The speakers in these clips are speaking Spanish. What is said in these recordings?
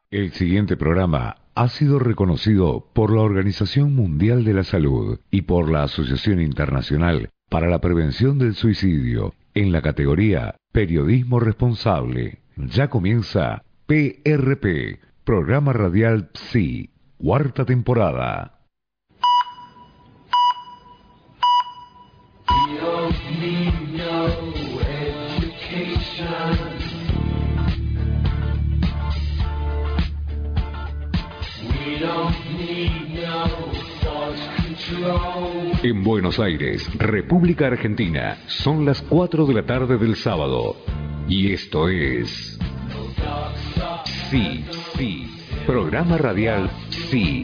El siguiente programa ha sido reconocido por la Organización Mundial de la Salud y por la Asociación Internacional para la Prevención del Suicidio en la categoría Periodismo Responsable. Ya comienza PRP, Programa Radial PSI, cuarta temporada. We don't need no education. We don't need no thought control. En Buenos Aires, República Argentina, son las 4 de la tarde del sábado. Y esto es... Sí, sí. Programa radial Sí.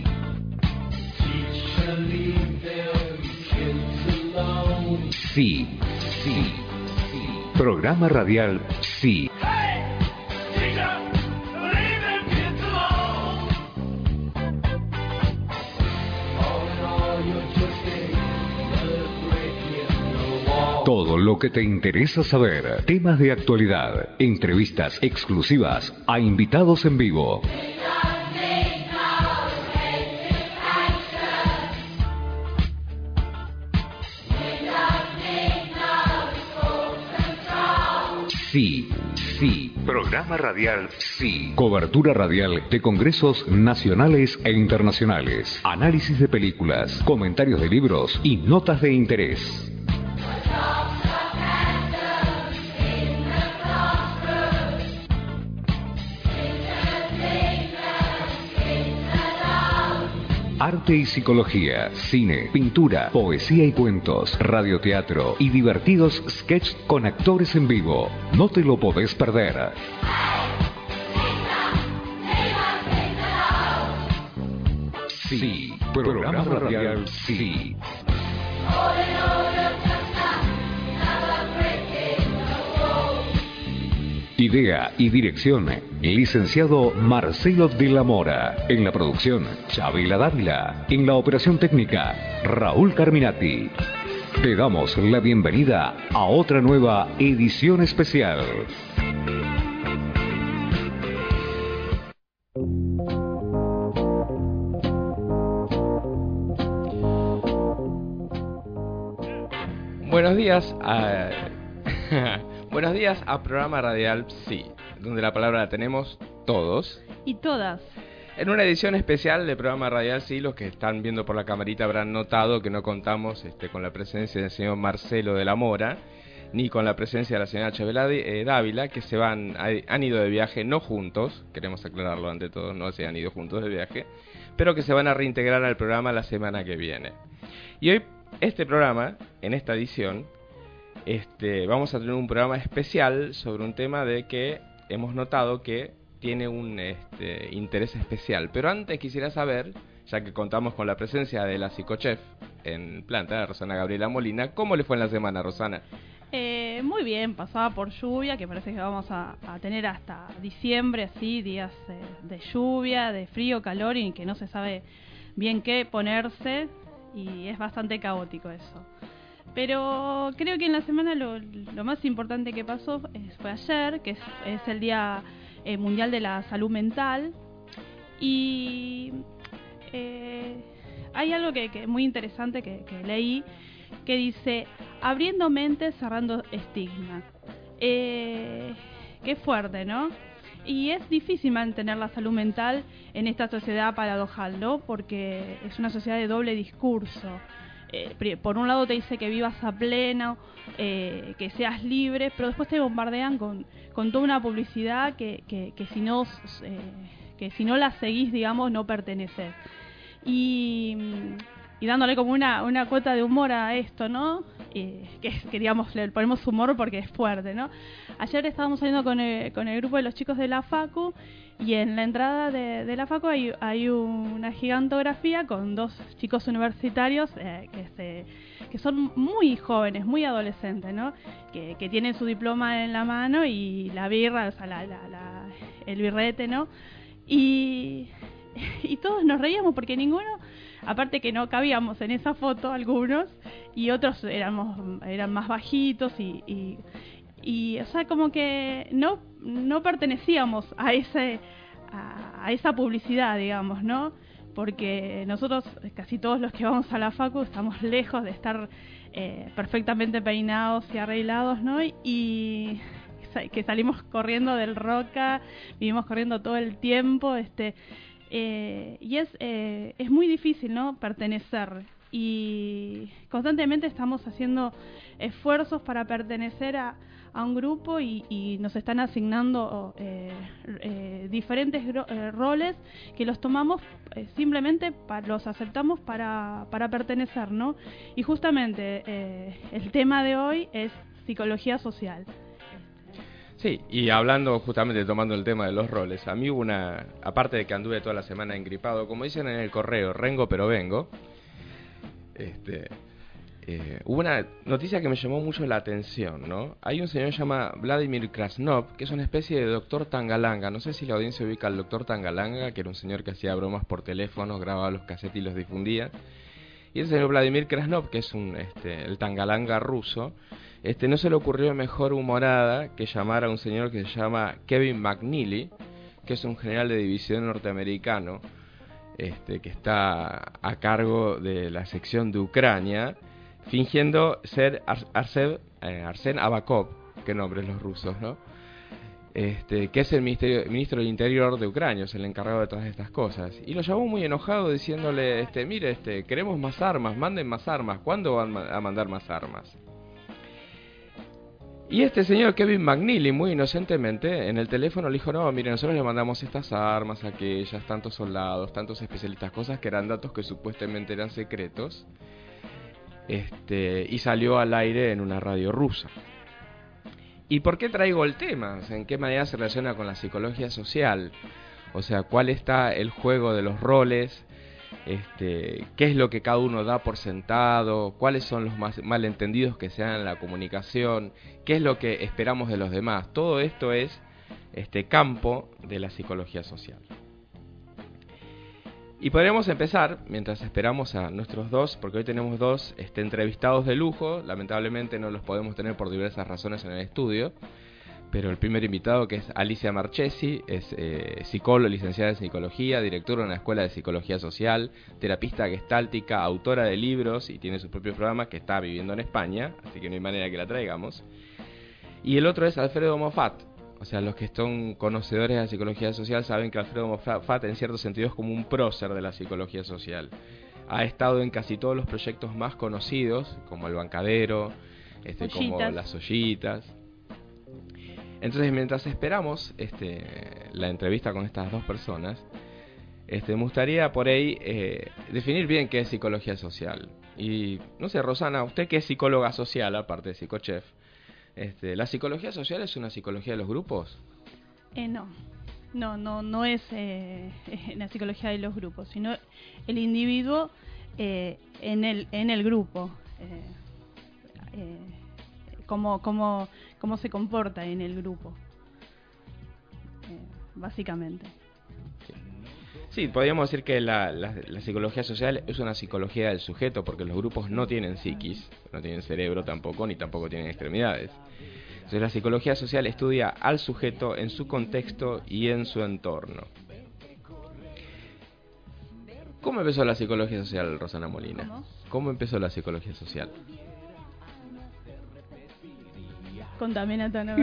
Sí, sí, sí. Programa radial Sí. Todo lo que te interesa saber, temas de actualidad, entrevistas exclusivas a invitados en vivo. Sí, sí. Programa radial Sí. Cobertura radial de congresos nacionales e internacionales. Análisis de películas, comentarios de libros y notas de interés. Arte y psicología, cine, pintura, poesía y cuentos, radioteatro y divertidos sketches con actores en vivo. No te lo podés perder. Sí, programa radial Sí. Idea y dirección, licenciado Marcelo de la Mora. En la producción, Chabela Dávila. En la operación técnica, Raúl Carminati. Te damos la bienvenida a otra nueva edición especial. Buenos días a... Buenos días a Programa Radial Sí, donde la palabra la tenemos todos. Y todas. En una edición especial del Programa Radial Sí, los que están viendo por la camarita habrán notado que no contamos con la presencia del señor Marcelo de la Mora, ni con la presencia de la señora Chabela Dávila, que han ido de viaje, no juntos, queremos aclararlo ante todo, no se han ido juntos de viaje, pero que se van a reintegrar al programa la semana que viene. Y hoy, este programa, en esta edición, vamos a tener un programa especial sobre un tema de que hemos notado que tiene un interés especial. Pero antes quisiera saber, ya que contamos con la presencia de la psicochef en planta, Rosana Gabriela Molina, ¿cómo le fue en la semana, Rosana? Muy bien, pasaba por lluvia, que parece que vamos a tener hasta diciembre, así, días de lluvia, de frío, calor y que no se sabe bien qué ponerse y es bastante caótico eso. Pero creo que en la semana lo más importante que pasó fue ayer, que es el Día Mundial de la Salud Mental. Y hay algo que muy interesante que leí, que dice, abriendo mentes, cerrando estigmas. Qué fuerte, ¿no? Y es difícil mantener la salud mental en esta sociedad paradojal, ¿no? Porque es una sociedad de doble discurso. Por un lado te dice que vivas a pleno, que seas libre, pero después te bombardean con toda una publicidad que si no la seguís, digamos, no perteneces. Y dándole como una cuota de humor a esto, ¿no? Que digamos, le ponemos humor porque es fuerte, ¿no? Ayer estábamos saliendo con el grupo de los chicos de la Facu y en la entrada de la Facu hay una gigantografía con dos chicos universitarios que son muy jóvenes, muy adolescentes, ¿no? Que tienen su diploma en la mano y la birra, o sea, el birrete, ¿no? Y todos nos reíamos porque ninguno, aparte que no cabíamos en esa foto algunos, y otros eran más bajitos y o sea, como que no pertenecíamos a a esa publicidad, digamos, ¿no? Porque nosotros, casi todos los que vamos a la facu, estamos lejos de estar perfectamente peinados y arreglados, ¿no? Y que salimos corriendo del Roca, vivimos corriendo todo el tiempo, y es muy difícil, ¿no? Pertenecer. Y constantemente estamos haciendo esfuerzos para pertenecer a un grupo y nos están asignando diferentes roles que los tomamos simplemente, los aceptamos para pertenecer, ¿no? Y justamente el tema de hoy es psicología social. Sí, y hablando justamente, tomando el tema de los roles, a mí hubo aparte de que anduve toda la semana engripado, como dicen en el correo, rengo pero vengo, hubo una noticia que me llamó mucho la atención, ¿no? Hay un señor que se llama Vladimir Krasnov, que es una especie de doctor Tangalanga. No sé si la audiencia ubica al doctor Tangalanga, que era un señor que hacía bromas por teléfono, grababa los casetes y los difundía. Y ese señor Vladimir Krasnov, que es el Tangalanga ruso, no se le ocurrió mejor humorada que llamar a un señor que se llama Kevin McNeely, que es un general de división norteamericano, que está a cargo de la sección de Ucrania, fingiendo ser Arsen Avakov, qué nombres los rusos, ¿no? Que es el ministro del Interior de Ucrania, es el encargado de todas estas cosas. Y lo llamó muy enojado diciéndole, mire, queremos más armas, manden más armas, ¿cuándo van a mandar más armas? Y este señor Kevin McNeely, muy inocentemente, en el teléfono le dijo, no, mire, nosotros le mandamos estas armas, aquellas, tantos soldados, tantos especialistas, cosas que eran datos que supuestamente eran secretos, y salió al aire en una radio rusa. ¿Y por qué traigo el tema? O sea, ¿en qué manera se relaciona con la psicología social? O sea, ¿cuál está el juego de los roles? ¿Qué es lo que cada uno da por sentado? ¿Cuáles son los malentendidos que se dan en la comunicación? ¿Qué es lo que esperamos de los demás? Todo esto es campo de la psicología social. Y podríamos empezar, mientras esperamos a nuestros dos, porque hoy tenemos dos entrevistados de lujo. Lamentablemente no los podemos tener por diversas razones en el estudio, pero el primer invitado, que es Alicia Marchesi, es psicóloga, licenciada en psicología, directora de una escuela de psicología social, terapista gestáltica, autora de libros y tiene su propio programa, que está viviendo en España, así que no hay manera que la traigamos. Y el otro es Alfredo Moffat. O sea, los que son conocedores de la psicología social saben que Alfredo Moffat en cierto sentido es como un prócer de la psicología social. Ha estado en casi todos los proyectos más conocidos, como El Bancadero, como Las Ollitas. Entonces, mientras esperamos la entrevista con estas dos personas, me gustaría por ahí definir bien qué es psicología social. Y, no sé, Rosana, usted que es psicóloga social, aparte de psicochef, ¿la psicología social es una psicología de los grupos? No es la psicología de los grupos, sino el individuo en el grupo. Cómo se comporta en el grupo, básicamente. Sí, podríamos decir que la psicología social es una psicología del sujeto, porque los grupos no tienen psiquis, no tienen cerebro tampoco, ni tampoco tienen extremidades. Entonces la psicología social estudia al sujeto en su contexto y en su entorno. ¿Cómo empezó la psicología social, Rosana Molina? ¿Cómo empezó la psicología social? Contame, Tano.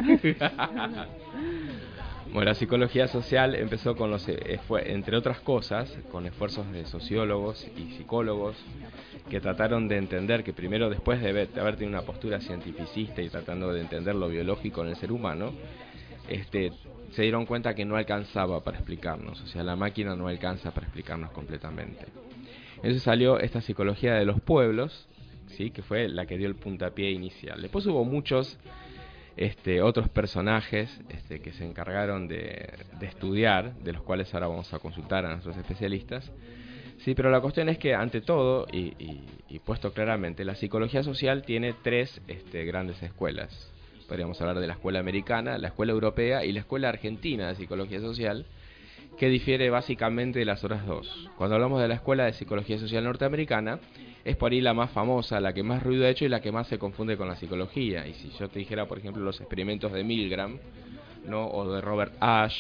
Bueno, la psicología social empezó con entre otras cosas, con esfuerzos de sociólogos y psicólogos que trataron de entender que primero, después de haber tenido una postura cientificista y tratando de entender lo biológico en el ser humano, se dieron cuenta que no alcanzaba para explicarnos, o sea, la máquina no alcanza para explicarnos completamente. Entonces salió esta psicología de los pueblos, ¿sí?, que fue la que dio el puntapié inicial. Después hubo muchos otros personajes que se encargaron de estudiar, de los cuales ahora vamos a consultar a nuestros especialistas. Sí, pero la cuestión es que, ante todo, y puesto claramente, la psicología social tiene tres grandes escuelas. Podríamos hablar de la escuela americana, la escuela europea y la escuela argentina de psicología social, que difiere básicamente de las otras dos. Cuando hablamos de la escuela de psicología social norteamericana, es por ahí la más famosa, la que más ruido ha hecho y la que más se confunde con la psicología. Y si yo te dijera, por ejemplo, los experimentos de Milgram, ¿no?, o de Robert Ash,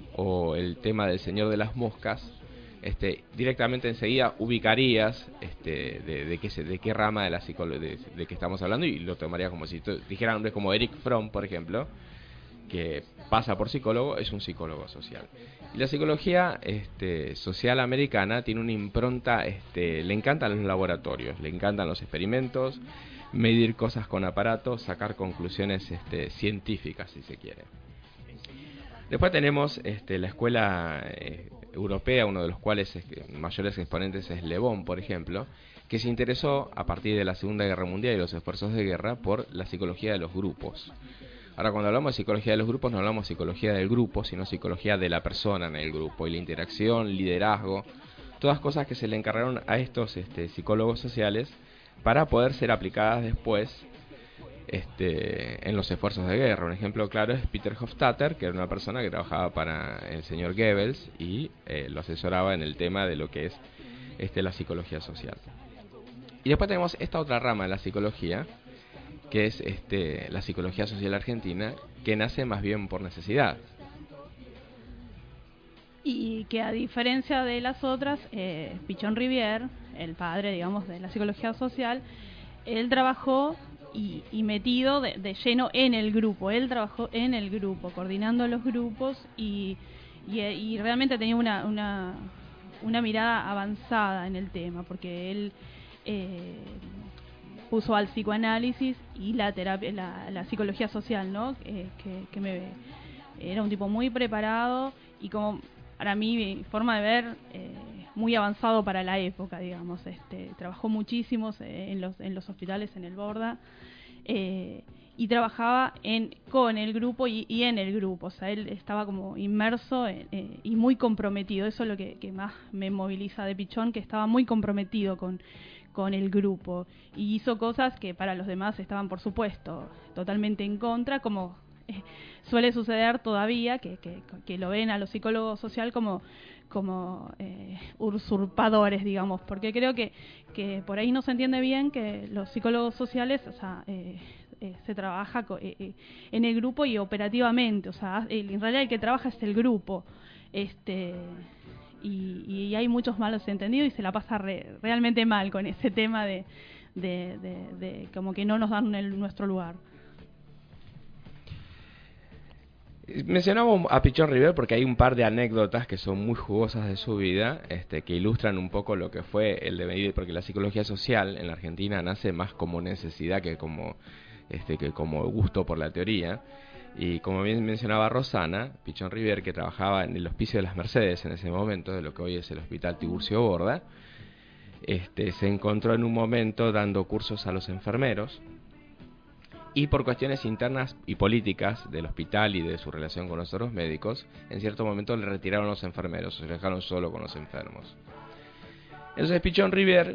o el tema del Señor de las Moscas, directamente enseguida ubicarías de qué rama de la psicología de que estamos hablando, y lo tomarías como si dijera nombres como Eric Fromm, por ejemplo, que pasa por psicólogo, es un psicólogo social. Y la psicología social americana tiene una impronta, le encantan los laboratorios, le encantan los experimentos, medir cosas con aparatos, sacar conclusiones científicas, si se quiere. Después tenemos la escuela europea, uno de los cuales mayores exponentes es Le Bon, por ejemplo, que se interesó a partir de la Segunda Guerra Mundial y los esfuerzos de guerra por la psicología de los grupos. Ahora, cuando hablamos de psicología de los grupos, no hablamos de psicología del grupo, sino psicología de la persona en el grupo, y la interacción, liderazgo, todas cosas que se le encargaron a estos psicólogos sociales para poder ser aplicadas después en los esfuerzos de guerra. Un ejemplo claro es Peter Hofstadter, que era una persona que trabajaba para el señor Goebbels y lo asesoraba en el tema de lo que es la psicología social. Y después tenemos esta otra rama de la psicología, que es la psicología social argentina, que nace más bien por necesidad. Y que a diferencia de las otras, Pichon Rivière, el padre, digamos, de la psicología social, él trabajó y metido de lleno en el grupo. Él trabajó en el grupo, coordinando los grupos y realmente tenía una mirada avanzada en el tema, porque él puso al psicoanálisis y la terapia, la psicología social, ¿no? Era un tipo muy preparado y, como para mí, mi forma de ver, muy avanzado para la época, digamos. Trabajó muchísimo en los hospitales en el Borda, y trabajaba con el grupo y en el grupo. O sea, él estaba como inmerso y muy comprometido. Eso es lo que más me moviliza de Pichon, que estaba muy comprometido con el grupo, y hizo cosas que para los demás estaban, por supuesto, totalmente en contra, como suele suceder todavía, que lo ven a los psicólogos social como usurpadores, digamos, porque creo que por ahí no se entiende bien que los psicólogos sociales, o sea, se trabaja en el grupo y operativamente, o sea, en realidad el que trabaja es el grupo, y hay muchos malos entendidos y se la pasa realmente mal con ese tema de como que no nos dan nuestro lugar. Mencionamos a Pichon Rivière porque hay un par de anécdotas que son muy jugosas de su vida, que ilustran un poco lo que fue el devenir, porque la psicología social en la Argentina nace más como necesidad que como gusto por la teoría. Y como bien mencionaba Rosana, Pichon Rivière, que trabajaba en el Hospicio de las Mercedes en ese momento, de lo que hoy es el Hospital Tiburcio Borda, se encontró en un momento dando cursos a los enfermeros, y por cuestiones internas y políticas del hospital y de su relación con los otros médicos, en cierto momento le retiraron los enfermeros, se dejaron solo con los enfermos. Entonces Pichon Rivière,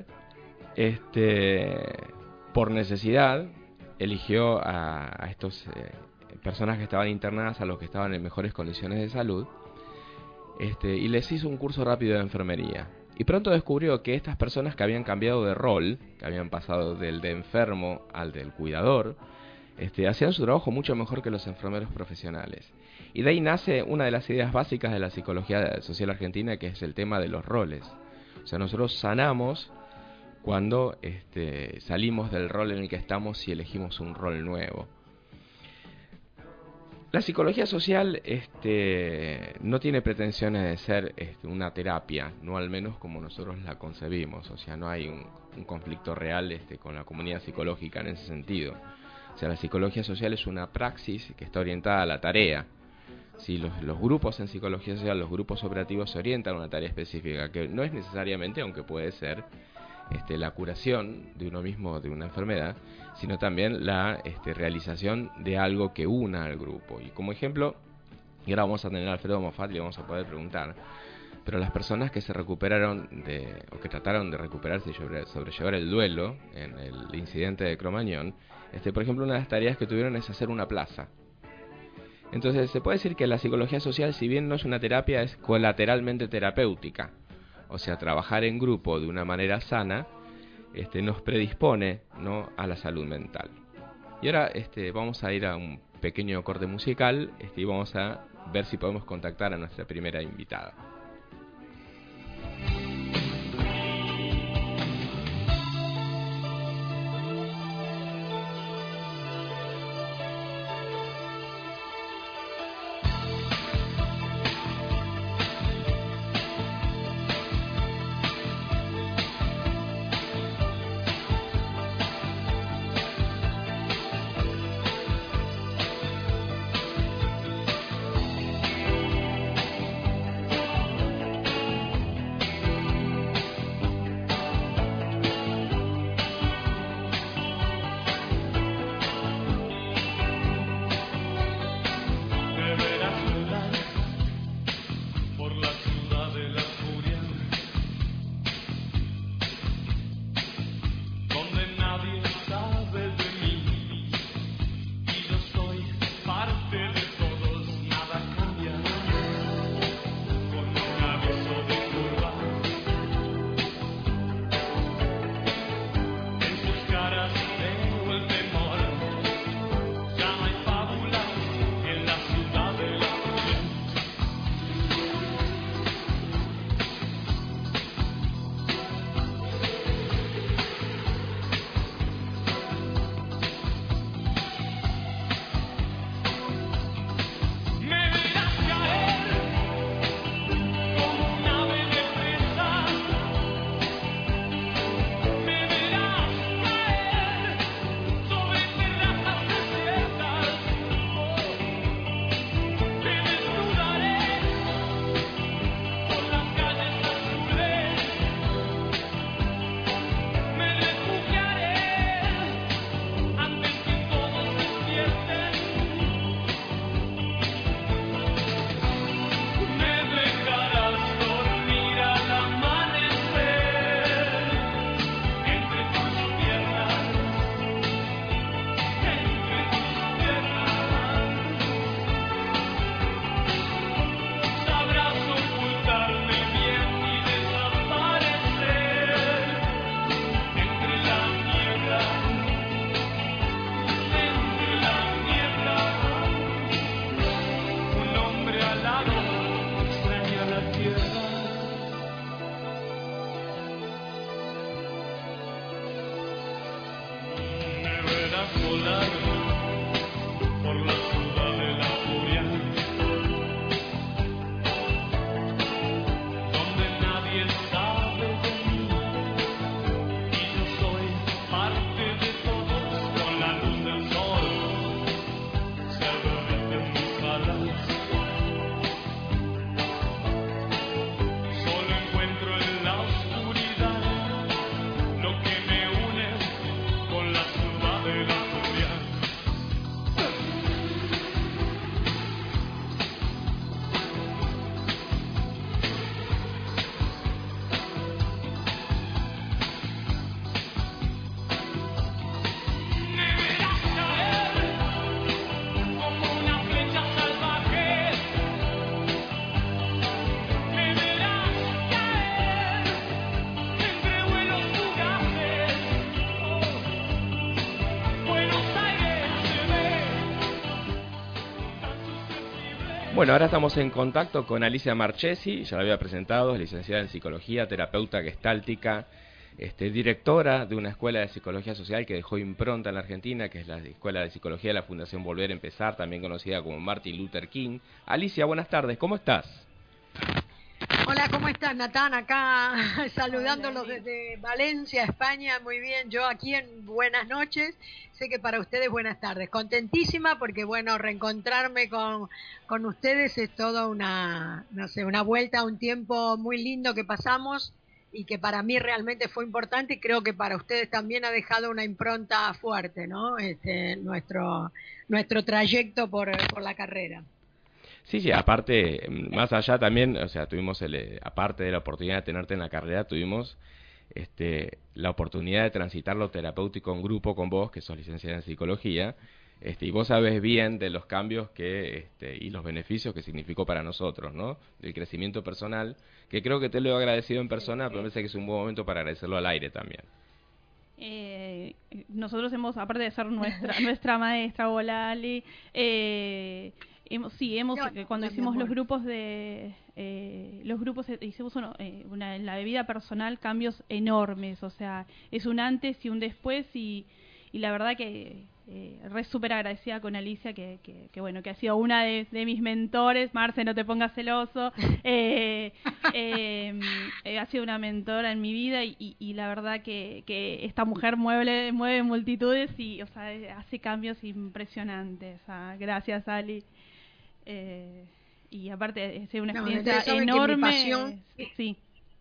por necesidad, eligió a estos personas que estaban internadas, a los que estaban en mejores condiciones de salud, y les hizo un curso rápido de enfermería. Y pronto descubrió que estas personas que habían cambiado de rol, que habían pasado del de enfermo al del cuidador, hacían su trabajo mucho mejor que los enfermeros profesionales. Y de ahí nace una de las ideas básicas de la psicología social argentina, que es el tema de los roles. O sea, nosotros sanamos cuando salimos del rol en el que estamos y elegimos un rol nuevo. La psicología social no tiene pretensiones de ser una terapia, no al menos como nosotros la concebimos. O sea, no hay un conflicto real con la comunidad psicológica en ese sentido. O sea, la psicología social es una praxis que está orientada a la tarea. Si los grupos en psicología social, los grupos operativos, se orientan a una tarea específica, que no es necesariamente, aunque puede ser, la curación de uno mismo de una enfermedad, sino también la realización de algo que una al grupo. Y como ejemplo, y ahora vamos a tener a Alfredo Moffat y le vamos a poder preguntar, pero las personas que se recuperaron o que trataron de recuperarse y sobrellevar el duelo en el incidente de Cromañón, por ejemplo, una de las tareas que tuvieron es hacer una plaza. Entonces se puede decir que la psicología social, si bien no es una terapia, es colateralmente terapéutica. O sea, trabajar en grupo de una manera sana nos predispone, ¿no?, a la salud mental. Y ahora vamos a ir a un pequeño corte musical y vamos a ver si podemos contactar a nuestra primera invitada. Bueno, ahora estamos en contacto con Alicia Marchesi, ya la había presentado, es licenciada en Psicología, terapeuta gestáltica, directora de una escuela de Psicología Social que dejó impronta en la Argentina, que es la Escuela de Psicología de la Fundación Volver a Empezar, también conocida como Martin Luther King. Alicia, buenas tardes, ¿cómo estás? Hola, ¿cómo estás, Natán? Acá saludándolos desde Valencia, España. Muy bien, yo aquí en buenas noches. Sé que para ustedes buenas tardes. Contentísima porque, bueno, reencontrarme con ustedes es toda una vuelta a un tiempo muy lindo que pasamos y que para mí realmente fue importante y creo que para ustedes también ha dejado una impronta fuerte, ¿no? Nuestro trayecto por la carrera. Sí, aparte, más allá también, o sea, tuvimos, aparte de la oportunidad de tenerte en la carrera, tuvimos la oportunidad de transitar lo terapéutico en grupo con vos, que sos licenciada en Psicología, y vos sabés bien de los cambios y los beneficios que significó para nosotros, ¿no? Del crecimiento personal, que creo que te lo he agradecido en persona, pero me parece que es un buen momento para agradecerlo al aire también. Nosotros hemos, aparte de ser nuestra maestra, hola Ali, Cuando hicimos los grupos hicimos en la bebida personal cambios enormes, o sea, es un antes y un después y la verdad que re súper agradecida con Alicia que bueno, que ha sido una de mis mentores. Marce, no te pongas celoso. Ha sido una mentora en mi vida y la verdad que esta mujer mueve multitudes y, o sea, hace cambios impresionantes. O sea, gracias, Ali. Y aparte es una experiencia enorme. Sí.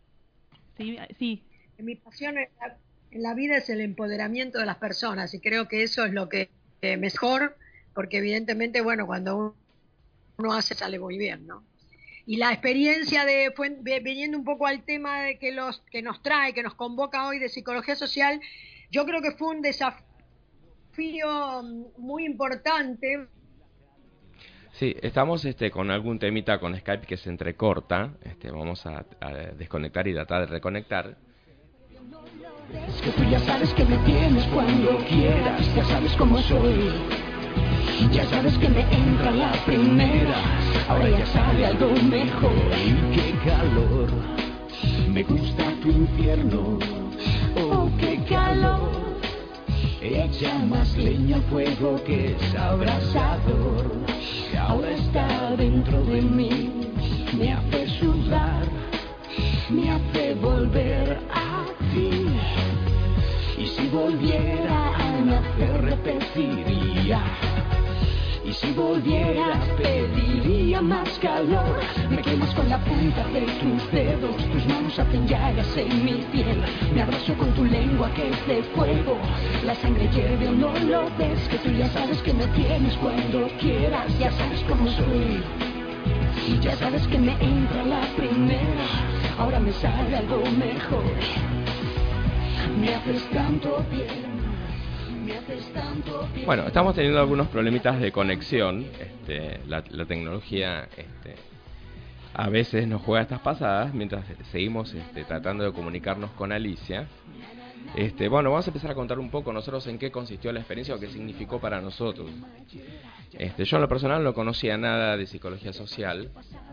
Mi pasión en la vida es el empoderamiento de las personas y creo que eso es lo que mejor, porque evidentemente, bueno, cuando uno hace sale muy bien, ¿no? Y la experiencia viniendo un poco al tema de que nos convoca hoy de psicología social, yo creo que fue un desafío muy importante. Sí, estamos con algún temita con Skype que se entrecorta. Vamos a desconectar y tratar de reconectar. Es que tú ya sabes que me tienes cuando quieras, ya sabes cómo soy, ya sabes que me entra la primera, ahora ya sabe algo mejor. Y qué calor, me gusta tu infierno, oh qué calor, echa más leña al fuego que es abrasador, ahora está dentro de mí, me hace sudar, me hace volver a ti. Y si volviera a nacer repetiría, y si volvieras pediría más calor. Me quemas con la punta de tus dedos, tus manos hacen llagas en mi piel, me abrazo con tu lengua que es de fuego, la sangre hierve o no lo ves, que tú ya sabes que me tienes cuando quieras, ya sabes cómo soy, ya sabes que me entra la primera, ahora me sale algo mejor. Me haces tanto bien, me haces tanto bien. Bueno, estamos teniendo algunos problemitas de conexión. La tecnología a veces nos juega estas pasadas mientras seguimos tratando de comunicarnos con Alicia. Bueno, vamos a empezar a contar un poco nosotros en qué consistió la experiencia o qué significó para nosotros. Yo en lo personal no conocía nada de psicología social.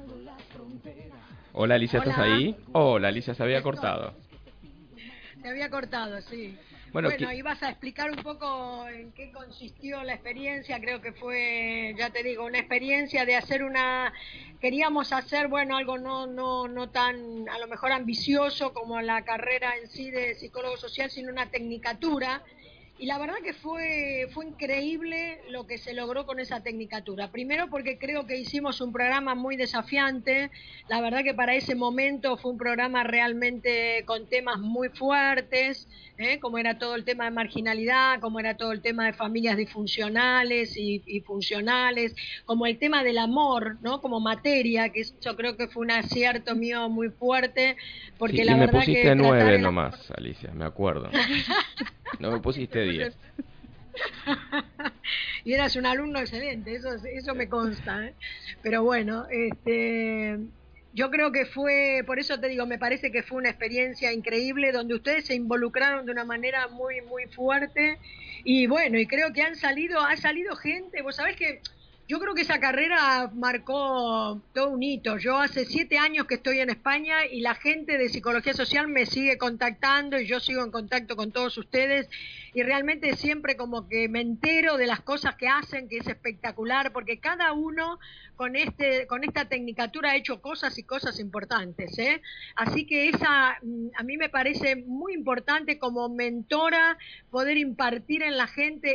Hola Alicia, ¿estás ahí? Hola Alicia, se había cortado. Se había cortado, sí. Bueno, ibas a explicar un poco en qué consistió la experiencia. Creo que fue, ya te digo, una experiencia de hacer queríamos hacer, bueno, algo no tan, a lo mejor ambicioso como la carrera en sí de psicólogo social, sino una tecnicatura. Y la verdad que fue increíble lo que se logró con esa tecnicatura. Primero porque creo que hicimos un programa muy desafiante. La verdad que para ese momento fue un programa realmente con temas muy fuertes, como era todo el tema de marginalidad, como era todo el tema de familias disfuncionales y funcionales, como el tema del amor, ¿no? Como materia, que yo creo que fue un acierto mío muy fuerte. Porque sí, la y me verdad pusiste que 9 nomás, Alicia, me acuerdo. No me pusiste 10. Y eras un alumno excelente, eso me consta, ¿eh? Pero bueno, yo creo que fue, por eso te digo, me parece que fue una experiencia increíble donde ustedes se involucraron de una manera muy muy fuerte y bueno, y creo que ha salido gente. Vos sabés que yo creo que esa carrera marcó todo un hito. Yo hace 7 años que estoy en España y la gente de psicología social me sigue contactando y yo sigo en contacto con todos ustedes y realmente siempre como que me entero de las cosas que hacen, que es espectacular, porque cada uno con esta tecnicatura ha hecho cosas y cosas importantes, ¿eh? Así que a mí me parece muy importante como mentora poder impartir en la gente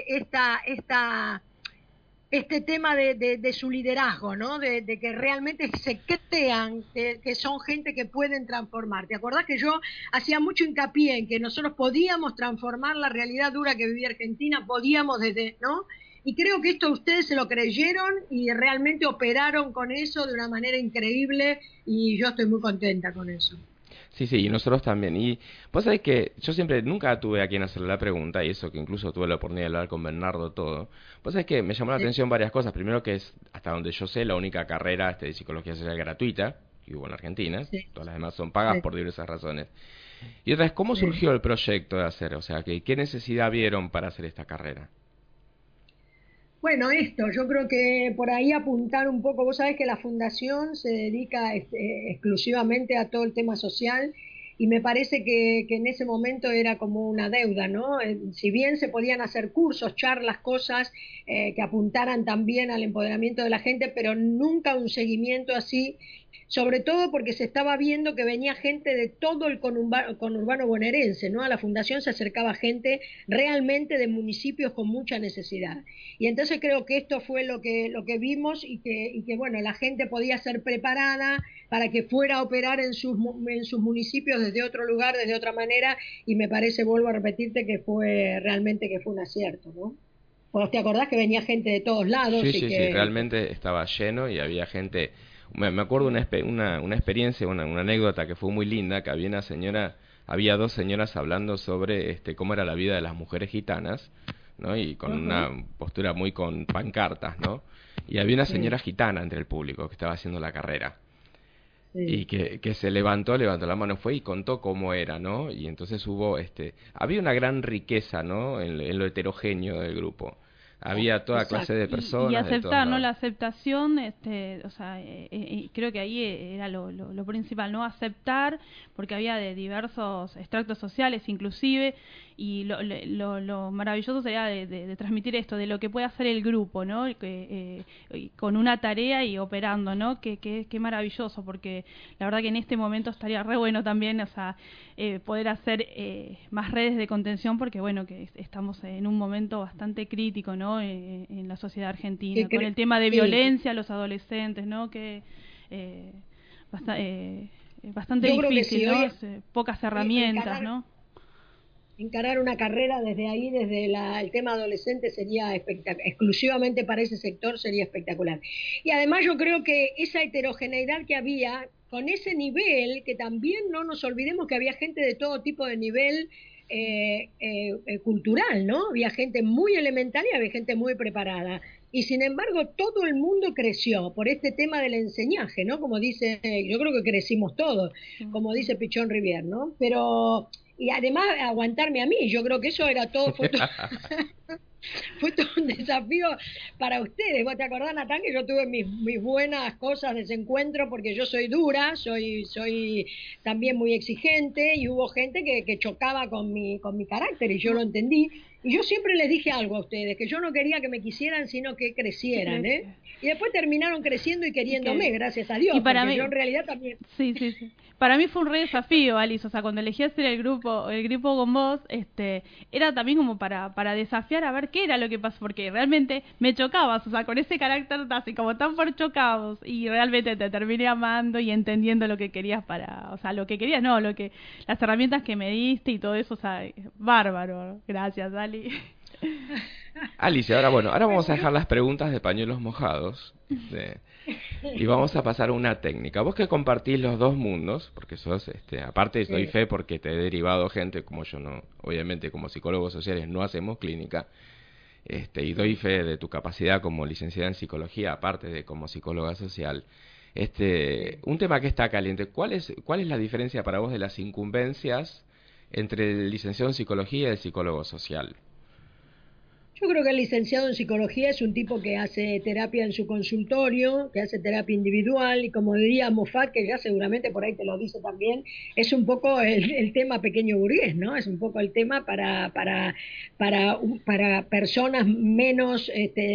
este tema de su liderazgo, ¿no? De que realmente se crean que son gente que pueden transformar. ¿Te acordás que yo hacía mucho hincapié en que nosotros podíamos transformar la realidad dura que vivía Argentina, podíamos ¿no? Y creo que esto ustedes se lo creyeron y realmente operaron con eso de una manera increíble y yo estoy muy contenta con eso. Sí, y nosotros también. Y vos sabés que yo nunca tuve a quien hacerle la pregunta, y eso que incluso tuve la oportunidad de hablar con Bernardo todo. Vos sabés que me llamó la atención varias cosas. Primero que es, hasta donde yo sé, la única carrera de psicología social gratuita que hubo en la Argentina. Sí. Todas las demás son pagas por diversas razones. Y otra es, ¿cómo surgió el proyecto de hacer? O sea, ¿qué necesidad vieron para hacer esta carrera? Bueno, esto, yo creo que por ahí apuntar un poco, vos sabés que la fundación se dedica exclusivamente a todo el tema social y me parece que en ese momento era como una deuda, ¿no? Si bien se podían hacer cursos, charlas, cosas que apuntaran también al empoderamiento de la gente, pero nunca un seguimiento así, sobre todo porque se estaba viendo que venía gente de todo el conurbano bonaerense, ¿no? A la fundación se acercaba gente realmente de municipios con mucha necesidad. Y entonces creo que esto fue lo que vimos y que, bueno, la gente podía ser preparada para que fuera a operar en sus municipios desde otro lugar, desde otra manera, y me parece, vuelvo a repetirte, que fue realmente que fue un acierto, ¿no? ¿Vos te acordás que venía gente de todos lados Sí, y sí, sí, que... realmente estaba lleno y había gente. Me acuerdo una experiencia, una anécdota que fue muy linda, que había una señora, había dos señoras hablando sobre cómo era la vida de las mujeres gitanas, ¿no? Y con Ajá, una postura muy con pancartas, ¿no? Y había una señora sí, gitana entre el público que estaba haciendo la carrera. Y sí. que se levantó la mano, fue y contó cómo era, ¿no? Y entonces había una gran riqueza, ¿no? En lo heterogéneo del grupo. Había toda clase Exacto. de Y personas de todos aceptar, ¿no? lados. La aceptación, o sea, creo que ahí era lo principal, ¿no? Aceptar, porque había de diversos extractos sociales inclusive, y lo maravilloso sería de transmitir esto, de lo que puede hacer el grupo, ¿no? Con una tarea y operando, ¿no? Que maravilloso, porque la verdad que en este momento estaría re bueno también, o sea, poder hacer más redes de contención, porque bueno, que estamos en un momento bastante crítico, ¿no? En la sociedad argentina, con el tema de Sí, violencia a los adolescentes, ¿no? Que eh, bastante yo creo que difícil, sí, ¿no? hoy, Pocas hoy herramientas, ¿no? encarar una carrera desde ahí, desde el tema adolescente, sería exclusivamente para ese sector sería espectacular. Y además yo creo que esa heterogeneidad que había, con ese nivel, que también no nos olvidemos que había gente de todo tipo de nivel cultural, ¿no? Había gente muy elemental y había gente muy preparada. Y sin embargo, todo el mundo creció por este tema del enseñaje, ¿no? Como dice, yo creo que crecimos todos, Sí. como dice Pichón Rivière, ¿no? Pero y además aguantarme a mí, yo creo que eso era todo, fue todo, fue todo un desafío para ustedes. ¿Vos te acordás, Natán, que yo tuve mis buenas cosas de ese encuentro porque yo soy dura, soy también muy exigente y hubo gente que chocaba con mi carácter y yo lo entendí. Y yo siempre les dije algo a ustedes, que yo no quería que me quisieran, sino que Que crecieran, ¿eh? crece. Y después terminaron creciendo y Y queriéndome, que gracias a y Dios, para porque yo mí en realidad también... sí, sí, sí. Para mí fue un re desafío, Alice, o sea, cuando elegí hacer el grupo con vos, era también como para desafiar a ver qué era lo que pasó, porque realmente me chocabas, o sea, con ese carácter así como tan por chocados, y realmente te terminé amando y entendiendo lo que querías o sea, lo que querías, no, las herramientas que me diste y todo eso, o sea, bárbaro. Gracias, Ali. Alicia, ahora vamos Bueno, a dejar las preguntas de pañuelos mojados. Y vamos a pasar a una técnica. Vos que compartís los dos mundos, porque sos, aparte doy sí. fe porque te he derivado gente, como yo no, obviamente como psicólogos sociales no hacemos clínica, y doy fe de tu capacidad como licenciada en psicología, aparte de como psicóloga social. Sí. Un tema que está caliente, ¿cuál es la diferencia para vos de las incumbencias entre el licenciado en psicología y el psicólogo social? Yo creo que el licenciado en psicología es un tipo que hace terapia en su consultorio, que hace terapia individual y como diría Moffat, que ya seguramente por ahí te lo dice también, es un poco el tema pequeño burgués, ¿no? Es un poco el tema para personas menos,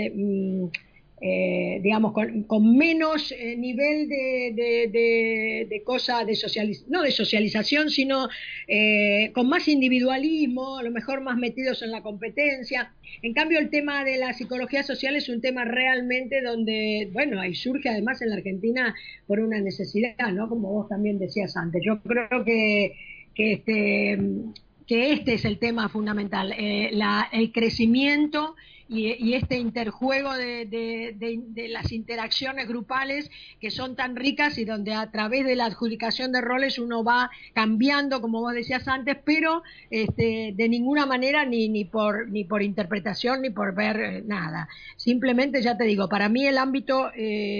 digamos, con menos nivel de cosa, no de socialización, sino con más individualismo, a lo mejor más metidos en la competencia. En cambio, el tema de la psicología social es un tema realmente donde, bueno, ahí surge además en la Argentina por una necesidad, ¿no? Como vos también decías antes. Yo creo que este, que este es el tema fundamental, el crecimiento y este interjuego de las interacciones grupales que son tan ricas y donde a través de la adjudicación de roles uno va cambiando, como vos decías antes, pero de ninguna manera ni por interpretación ni por ver nada. Simplemente, ya te digo, para mí el ámbito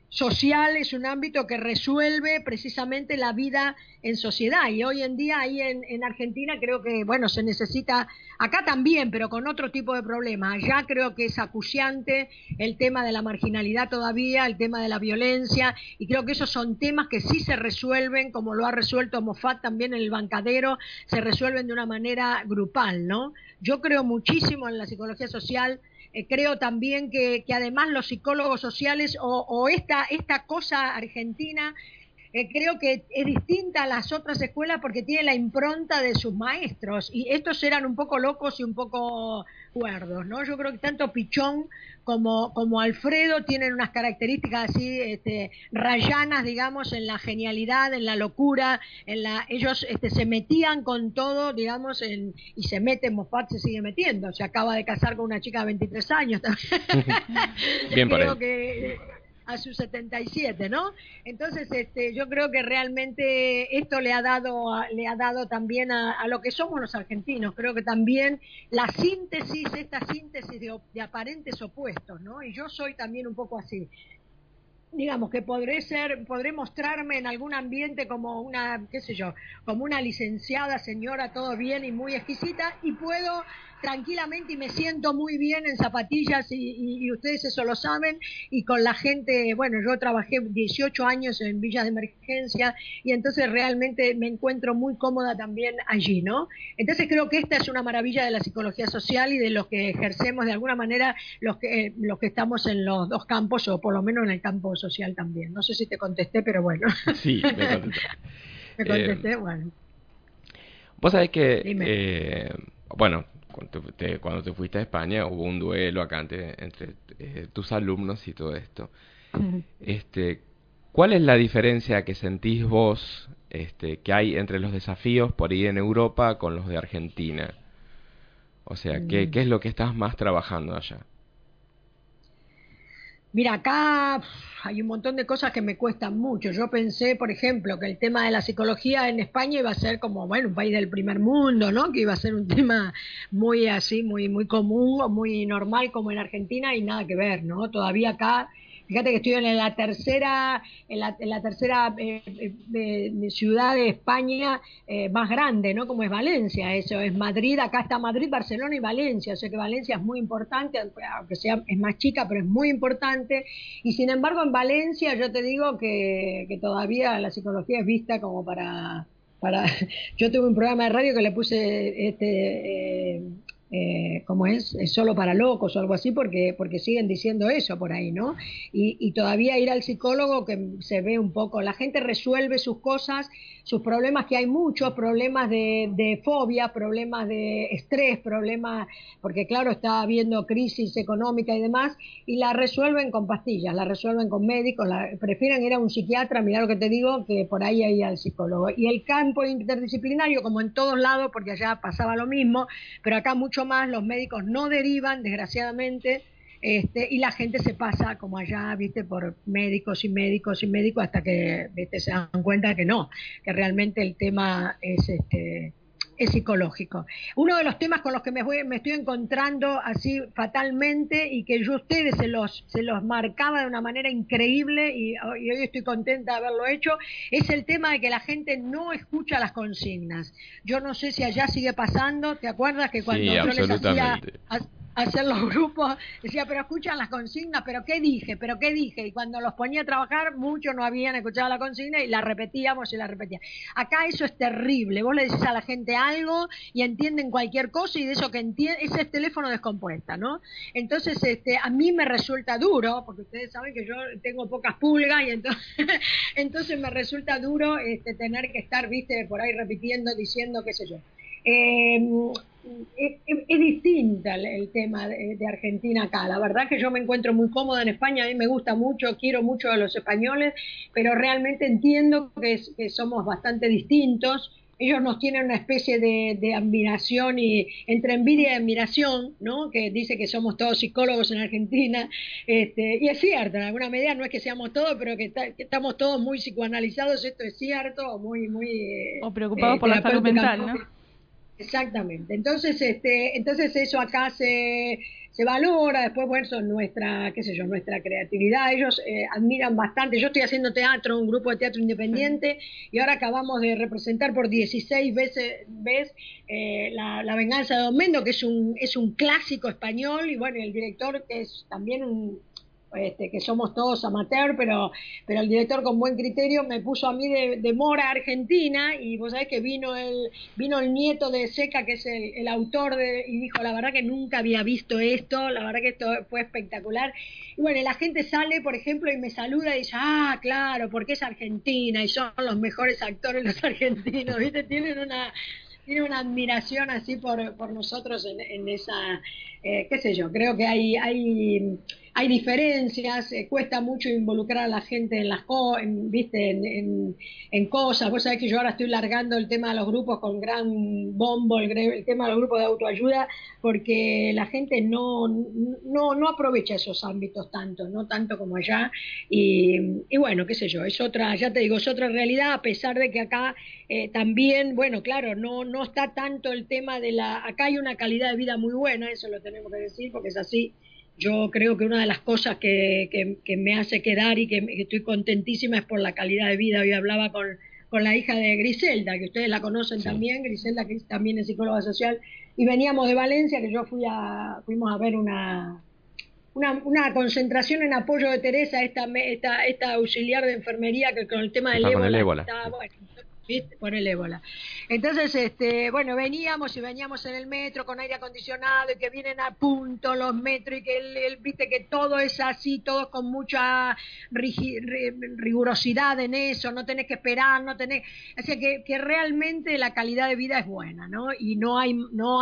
social, es un ámbito que resuelve precisamente la vida en sociedad, y hoy en día ahí en Argentina creo que, bueno, se necesita, acá también, pero con otro tipo de problemas. Allá creo que es acuciante el tema de la marginalidad todavía, el tema de la violencia, y creo que esos son temas que sí se resuelven, como lo ha resuelto Moffat también en El Bancadero, se resuelven de una manera grupal, ¿no? Yo creo muchísimo en la psicología social. Creo también que además los psicólogos sociales o esta cosa argentina, creo que es distinta a las otras escuelas porque tiene la impronta de sus maestros, y estos eran un poco locos y un poco cuerdos, ¿no? Yo creo que tanto Pichón como Alfredo tienen unas características así rayanas, digamos, en la genialidad, en la locura, ellos se metían con todo, digamos, y se meten. Moffat se sigue metiendo, se acaba de casar con una chica de 23 años también. Bien por él. Creo que a sus 77, ¿no? Entonces, yo creo que realmente esto le ha dado también a lo que somos los argentinos. Creo que también esta síntesis de aparentes opuestos, ¿no? Y yo soy también un poco así. Digamos que podré mostrarme en algún ambiente como una, qué sé yo, como una licenciada señora, todo bien y muy exquisita, y puedo tranquilamente, y me siento muy bien en zapatillas, y ustedes eso lo saben, y con la gente. Bueno, yo trabajé 18 años en villas de emergencia, y entonces realmente me encuentro muy cómoda también allí, ¿no? Entonces creo que esta es una maravilla de la psicología social y de los que ejercemos de alguna manera los que estamos en los dos campos, o por lo menos en el campo social también. No sé si te contesté, pero bueno. Sí, me contesté. Me contesté, bueno. Vos sabés que, bueno, cuando te fuiste a España hubo un duelo acá entre tus alumnos y todo esto. ¿Cuál es la diferencia que sentís vos que hay entre los desafíos por ir en Europa con los de Argentina? O sea, ¿qué es lo que estás más trabajando allá? Mira, acá hay un montón de cosas que me cuestan mucho. Yo pensé, por ejemplo, que el tema de la psicología en España iba a ser como, bueno, un país del primer mundo, ¿no? Que iba a ser un tema muy así, muy común o muy normal como en Argentina, y nada que ver, ¿no? Todavía acá, fíjate que estoy en la tercera ciudad de España más grande, ¿no? Como es Valencia, eso es Madrid. Acá está Madrid, Barcelona y Valencia. O sea que Valencia es muy importante, aunque es más chica, pero es muy importante. Y sin embargo, en Valencia yo te digo que todavía la psicología es vista como para yo tuve un programa de radio que le puse ¿cómo es? Solo para locos o algo así, porque siguen diciendo eso por ahí, ¿no? Y todavía ir al psicólogo, que se ve un poco, la gente resuelve sus cosas, sus problemas, que hay muchos problemas de fobia, problemas de estrés, problemas, porque claro, está habiendo crisis económica y demás, y la resuelven con pastillas, la resuelven con médicos, prefieren ir a un psiquiatra, mirá lo que te digo, que por ahí ir al psicólogo. Y el campo interdisciplinario, como en todos lados, porque allá pasaba lo mismo, pero acá mucho más, los médicos no derivan, desgraciadamente, y la gente se pasa como allá, viste, por médicos y médicos y médicos, hasta que, viste, se dan cuenta que no, que realmente el tema es psicológico. Uno de los temas con los que me estoy encontrando así fatalmente, y que yo a ustedes se los marcaba de una manera increíble, y hoy estoy contenta de haberlo hecho, es el tema de que la gente no escucha las consignas. Yo no sé si allá sigue pasando. ¿Te acuerdas que cuando yo les hacía hacer los grupos, decía, pero escuchan las consignas, pero qué dije, y cuando los ponía a trabajar, muchos no habían escuchado la consigna y la repetíamos y la repetíamos. Acá eso es terrible. Vos le decís a la gente algo y entienden cualquier cosa, y de eso que entienden, ese es teléfono descompuesta, ¿no? Entonces, a mí me resulta duro, porque ustedes saben que yo tengo pocas pulgas, y entonces me resulta duro tener que estar, viste, por ahí repitiendo, diciendo, qué sé yo. Es distinta el tema de Argentina acá. La verdad que yo me encuentro muy cómoda en España, a mí me gusta mucho, quiero mucho a los españoles, pero realmente entiendo que somos bastante distintos. Ellos nos tienen una especie de admiración, y entre envidia y admiración, ¿no? Que dice que somos todos psicólogos en Argentina, y es cierto, en alguna medida, no es que seamos todos, pero que estamos todos muy psicoanalizados, esto es cierto, muy o preocupados por la salud mental, ¿no? Exactamente. Entonces, entonces eso acá se valora. Después, bueno, son nuestra, qué sé yo, nuestra creatividad. Ellos admiran bastante. Yo estoy haciendo teatro, un grupo de teatro independiente, y ahora acabamos de representar por 16 veces la Venganza de Don Mendo, que es un clásico español, y bueno, el director, que es también que somos todos amateur, pero el director con buen criterio me puso a mí de Mora Argentina, y vos sabés que vino el nieto de Seca, que es el autor y dijo, la verdad que nunca había visto esto, la verdad que esto fue espectacular. Y bueno, la gente sale, por ejemplo, y me saluda y dice, claro, porque es Argentina y son los mejores actores los argentinos, ¿viste? Tienen una admiración así por nosotros en esa, qué sé yo, creo que hay diferencias, cuesta mucho involucrar a la gente en las ¿viste? En cosas. Vos sabés que yo ahora estoy largando el tema de los grupos con gran bombo, el tema de los grupos de autoayuda, porque la gente no aprovecha esos ámbitos tanto, no tanto como allá, y bueno, qué sé yo, es otra, ya te digo, es otra realidad, a pesar de que acá también, bueno, claro, no está tanto el tema acá hay una calidad de vida muy buena, eso lo tenemos que decir, porque es así. Yo creo que una de las cosas que me hace quedar y que estoy contentísima es por la calidad de vida. Hoy hablaba con la hija de Griselda, que ustedes la conocen también, Griselda, que también es psicóloga social, y veníamos de Valencia, que fuimos a ver una concentración en apoyo de Teresa, esta auxiliar de enfermería que con el tema del ébola estaba, bueno, ¿viste? Por el ébola. Entonces, bueno, veníamos en el metro con aire acondicionado y que vienen a punto los metros y que viste que todo es así, todo con mucha rigurosidad en eso, no tenés que esperar, así que realmente la calidad de vida es buena, ¿no? Y no hay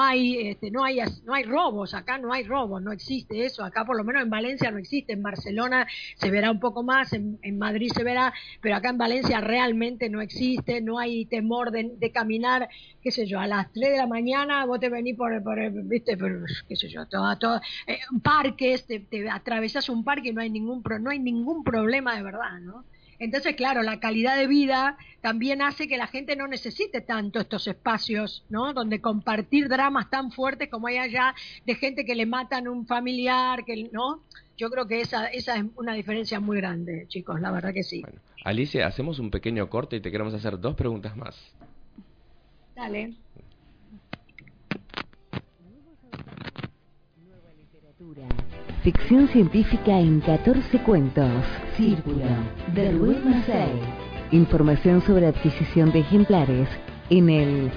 robos, acá no hay robos, no existe eso, acá por lo menos en Valencia no existe, en Barcelona se verá un poco más, en Madrid se verá, pero acá en Valencia realmente no existe, no hay temor de caminar, qué sé yo, a las 3 de la mañana vos te venís viste, qué sé yo, parques, te atravesás un parque y no hay ningún problema de verdad, ¿no? Entonces, claro, la calidad de vida también hace que la gente no necesite tanto estos espacios, ¿no? Donde compartir dramas tan fuertes como hay allá, de gente que le matan un familiar, ¿no? Yo creo que esa es una diferencia muy grande, chicos, la verdad que sí. Bueno, Alicia, hacemos un pequeño corte y te queremos hacer 2 preguntas más. Dale. Nueva literatura. Ficción científica en 14 cuentos. Círculo, de Rubén Macei. Información sobre adquisición de ejemplares en el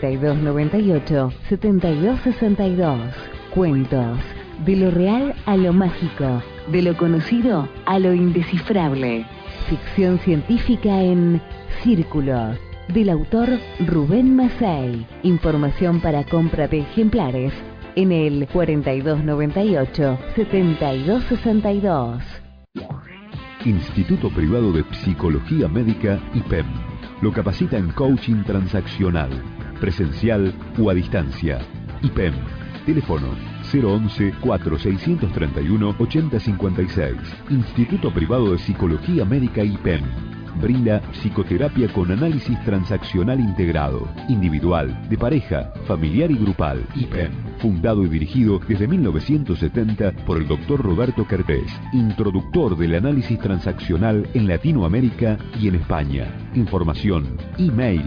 4298-7262. Cuentos. De lo real a lo mágico, de lo conocido a lo indescifrable. Ficción científica en Círculo, del autor Rubén Macei. Información para compra de ejemplares en el 4298-7262. Instituto Privado de Psicología Médica IPEM. Lo capacita en coaching transaccional, presencial o a distancia. IPEM. Teléfono 011-4631-8056. Instituto Privado de Psicología Médica IPEM. Brinda psicoterapia con análisis transaccional integrado, individual, de pareja, familiar y grupal. IPEM. Fundado y dirigido desde 1970 por el Dr. Roberto Kertész, introductor del análisis transaccional en Latinoamérica y en España. Información, email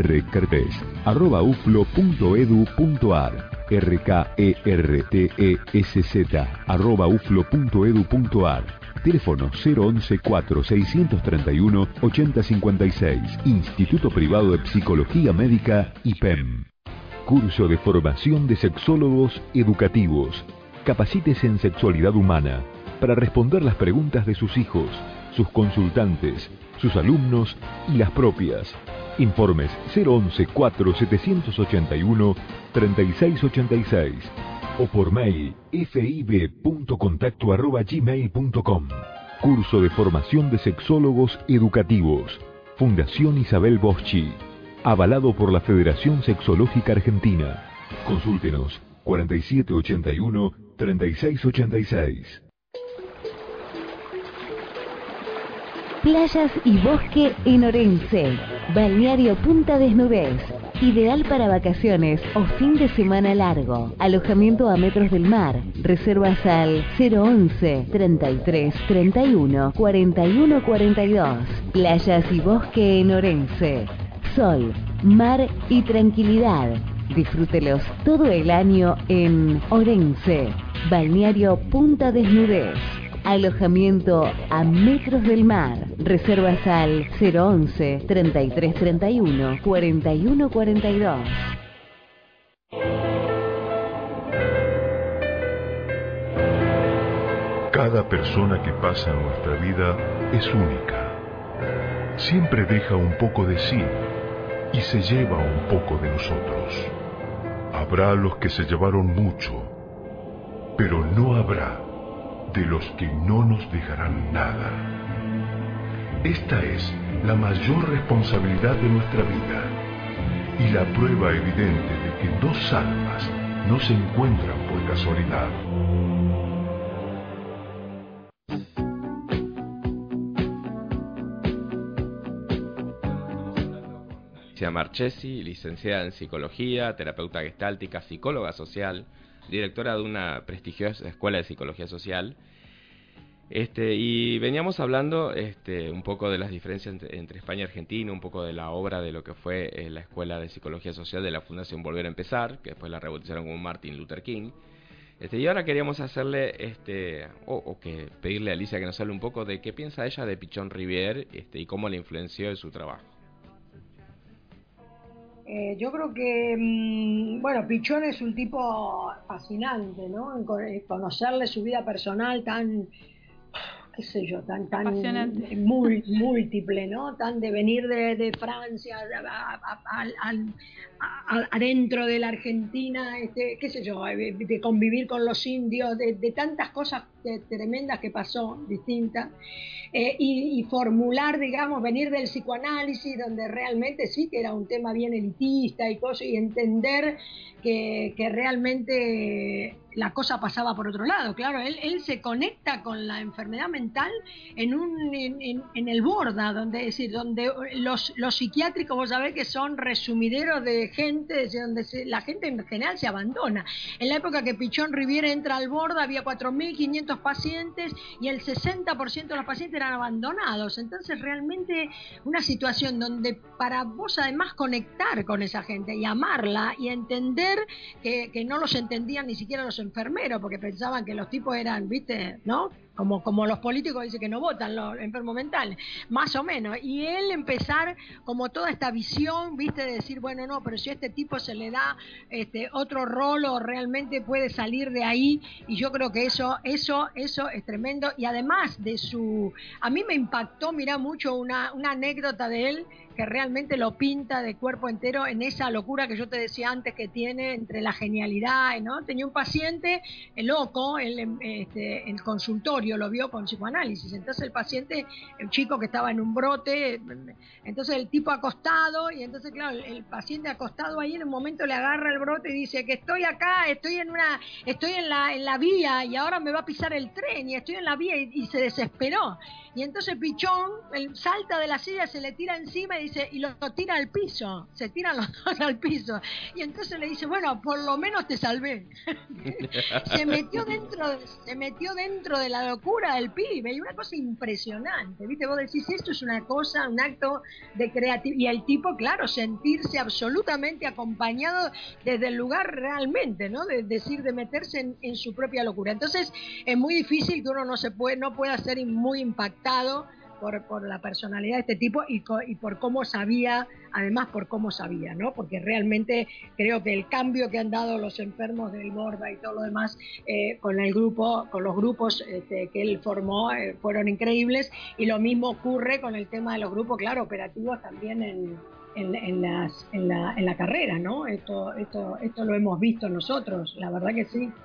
rkertesz@uflo.edu.ar. rkertesz@uflo.edu.ar. Teléfono 011-4631-8056. Instituto Privado de Psicología Médica IPEM. Curso de formación de sexólogos educativos. Capacítese en sexualidad humana para responder las preguntas de sus hijos, sus consultantes, sus alumnos y las propias. Informes 011-4781-3686 o por mail fib.contacto@gmail.com. Curso de formación de sexólogos educativos. Fundación Isabel Boschi. Avalado por la Federación Sexológica Argentina. Consúltenos 4781-3686. Playas y bosque en Orense. Balneario Punta Desnudez. Ideal para vacaciones o fin de semana largo. Alojamiento a metros del mar. Reservas al 011 33 31 41 42. Playas y bosque en Orense. Sol, mar y tranquilidad. Disfrútelos todo el año en Orense. Balneario Punta Desnudez. Alojamiento a metros del mar. Reservas al 011 33 31 41 42. Cada persona que pasa en nuestra vida es única. Siempre deja un poco de sí y se lleva un poco de nosotros. Habrá los que se llevaron mucho, pero no habrá de los que no nos dejarán nada. Esta es la mayor responsabilidad de nuestra vida y la prueba evidente de que dos almas no se encuentran por casualidad. Alicia Marchesi, licenciada en Psicología, terapeuta gestáltica, psicóloga social, directora de una prestigiosa escuela de psicología social. Y veníamos hablando un poco de las diferencias entre España y Argentina, un poco de la obra de lo que fue la escuela de psicología social de la Fundación Volver a Empezar, que después la rebautizaron como Martin Luther King. Y ahora queríamos hacerle, que pedirle a Alicia que nos hable un poco de qué piensa ella de Pichón Rivière y cómo le influenció en su trabajo. Yo creo que, Pichón es un tipo fascinante, ¿no? Conocerle su vida personal tan, qué sé yo, tan muy múltiple, ¿no? Tan de venir de Francia adentro de la Argentina, qué sé yo, de convivir con los indios, de tantas cosas tremendas que pasó, distintas, y formular, digamos, venir del psicoanálisis, donde realmente sí que era un tema bien elitista y cosas, y entender que realmente la cosa pasaba por otro lado. Claro, él se conecta con la enfermedad mental en el Borda, donde los psiquiátricos, vos sabés que son resumideros de gente, donde la gente en general se abandona. En la época que Pichón Rivière entra al Borda había 4.500 pacientes y el 60% de los pacientes eran abandonados. Entonces realmente una situación donde para vos además conectar con esa gente y amarla y entender que no los entendían ni siquiera los enfermeros, porque pensaban que los tipos eran, ¿viste? ¿No? Como los políticos dicen que no votan los enfermos mentales, más o menos. Y él empezar como toda esta visión, ¿viste? De decir, bueno, no, pero si a este tipo se le da otro rol o realmente puede salir de ahí. Y yo creo que eso es tremendo. Y además a mí me impactó, mirá, mucho una anécdota de él que realmente lo pinta de cuerpo entero en esa locura que yo te decía antes que tiene entre la genialidad, ¿no? Tenía un paciente loco, él en consultorio lo vio con psicoanálisis, entonces el paciente, el chico que estaba en un brote, entonces el tipo acostado, y entonces claro, el paciente acostado ahí en un momento le agarra el brote y dice que estoy acá, estoy en la vía y ahora me va a pisar el tren y estoy en la vía, y se desesperó. Y entonces Pichón, él salta de la silla, se le tira encima y lo tira al piso, se tiran los dos al piso. Y entonces le dice, bueno, por lo menos te salvé. se metió dentro de la locura del pibe, y una cosa impresionante, ¿viste? Vos decís, esto es una cosa, un acto de creatividad. Y el tipo, claro, sentirse absolutamente acompañado desde el lugar realmente, ¿no? De meterse en su propia locura. Entonces, es muy difícil que uno no pueda ser muy impactado por la personalidad de este tipo y por cómo sabía, ¿no? Porque realmente creo que el cambio que han dado los enfermos del Borda y todo lo demás con los grupos que él formó fueron increíbles, y lo mismo ocurre con el tema de los grupos, claro, operativos también en la carrera, ¿no? Esto lo hemos visto nosotros, la verdad que sí.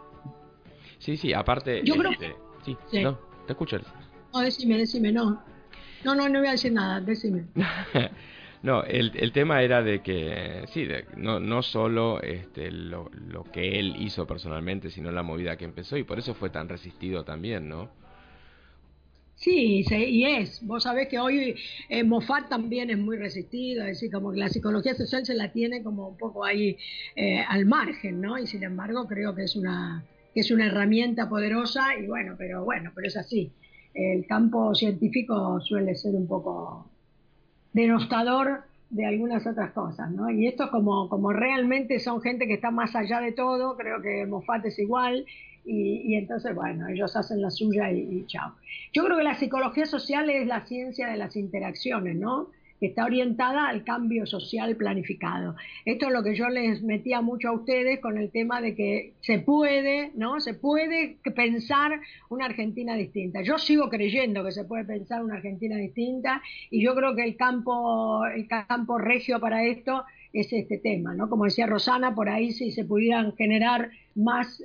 Sí, aparte... Yo creo... Sí, sí. No, te escucho. No, decime, no voy a decir nada, decime. No, el tema era de que, sí, no solo lo que él hizo personalmente, sino la movida que empezó, y por eso fue tan resistido también, ¿no? Sí, y es. Vos sabés que hoy Moffat también es muy resistido, es decir, como que la psicología social se la tiene como un poco ahí al margen, ¿no? Y sin embargo creo que es una herramienta poderosa y pero es así. El campo científico suele ser un poco denostador de algunas otras cosas, ¿no? Y esto como realmente son gente que está más allá de todo, creo que Moffat es igual, y entonces, bueno, ellos hacen la suya y chao. Yo creo que la psicología social es la ciencia de las interacciones, ¿no? Que está orientada al cambio social planificado. Esto es lo que yo les metía mucho a ustedes con el tema de que se puede, ¿no? Se puede pensar una Argentina distinta. Yo sigo creyendo que se puede pensar una Argentina distinta y yo creo que el campo regio para esto es este tema, ¿no? Como decía Rosana, por ahí si se pudieran generar más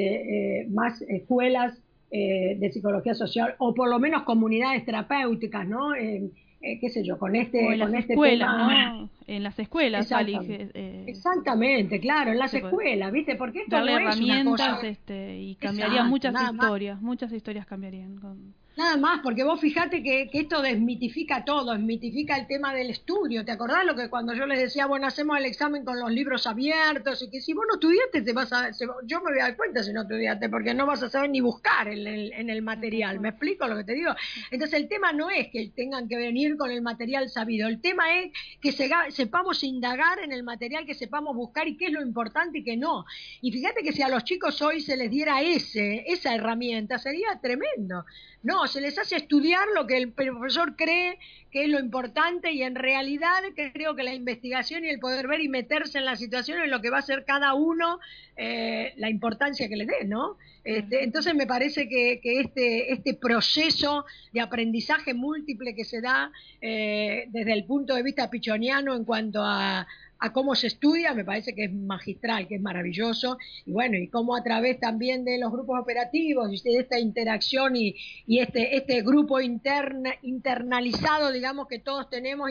escuelas de psicología social o por lo menos comunidades terapéuticas, ¿no? Qué sé yo, con este escuelas, tema. ¿no? En las escuelas, Exactamente, claro, en las escuelas, ¿viste? Porque esto darle no es una herramientas cosa... y cambiaría muchas historias cambiarían. Nada más, porque vos fijate que esto desmitifica todo, desmitifica el tema del estudio. ¿Te acordás lo que cuando yo les decía, bueno, hacemos el examen con los libros abiertos y que si vos no estudiaste yo me voy a dar cuenta si no estudiaste, porque no vas a saber ni buscar en el material. ¿Me explico lo que te digo? Entonces el tema no es que tengan que venir con el material sabido, el tema es que sepamos indagar en el material, que sepamos buscar y qué es lo importante y qué no. Y fíjate que si a los chicos hoy se les diera esa herramienta, sería tremendo. No, se les hace estudiar lo que el profesor cree que es lo importante y en realidad creo que la investigación y el poder ver y meterse en la situación es lo que va a hacer cada uno la importancia que le dé, ¿no? Entonces me parece que este proceso de aprendizaje múltiple que se da desde el punto de vista pichoniano en cuanto a cómo se estudia, me parece que es magistral, que es maravilloso, y bueno, y cómo a través también de los grupos operativos y de esta interacción y este grupo internalizado, digamos, que todos tenemos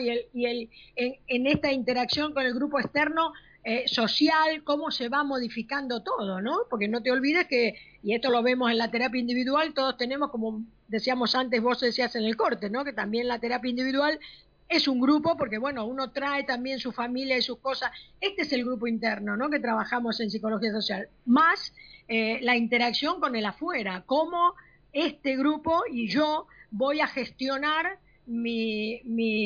en esta interacción con el grupo externo social, cómo se va modificando todo, ¿no? Porque no te olvides que, y esto lo vemos en la terapia individual, todos tenemos, como decíamos antes, vos decías en el corte, ¿no? Que también la terapia individual es un grupo, porque bueno, uno trae también su familia y sus cosas. Este es el grupo interno, ¿no? Que trabajamos en psicología social, más la interacción con el afuera, cómo este grupo y yo voy a gestionar mi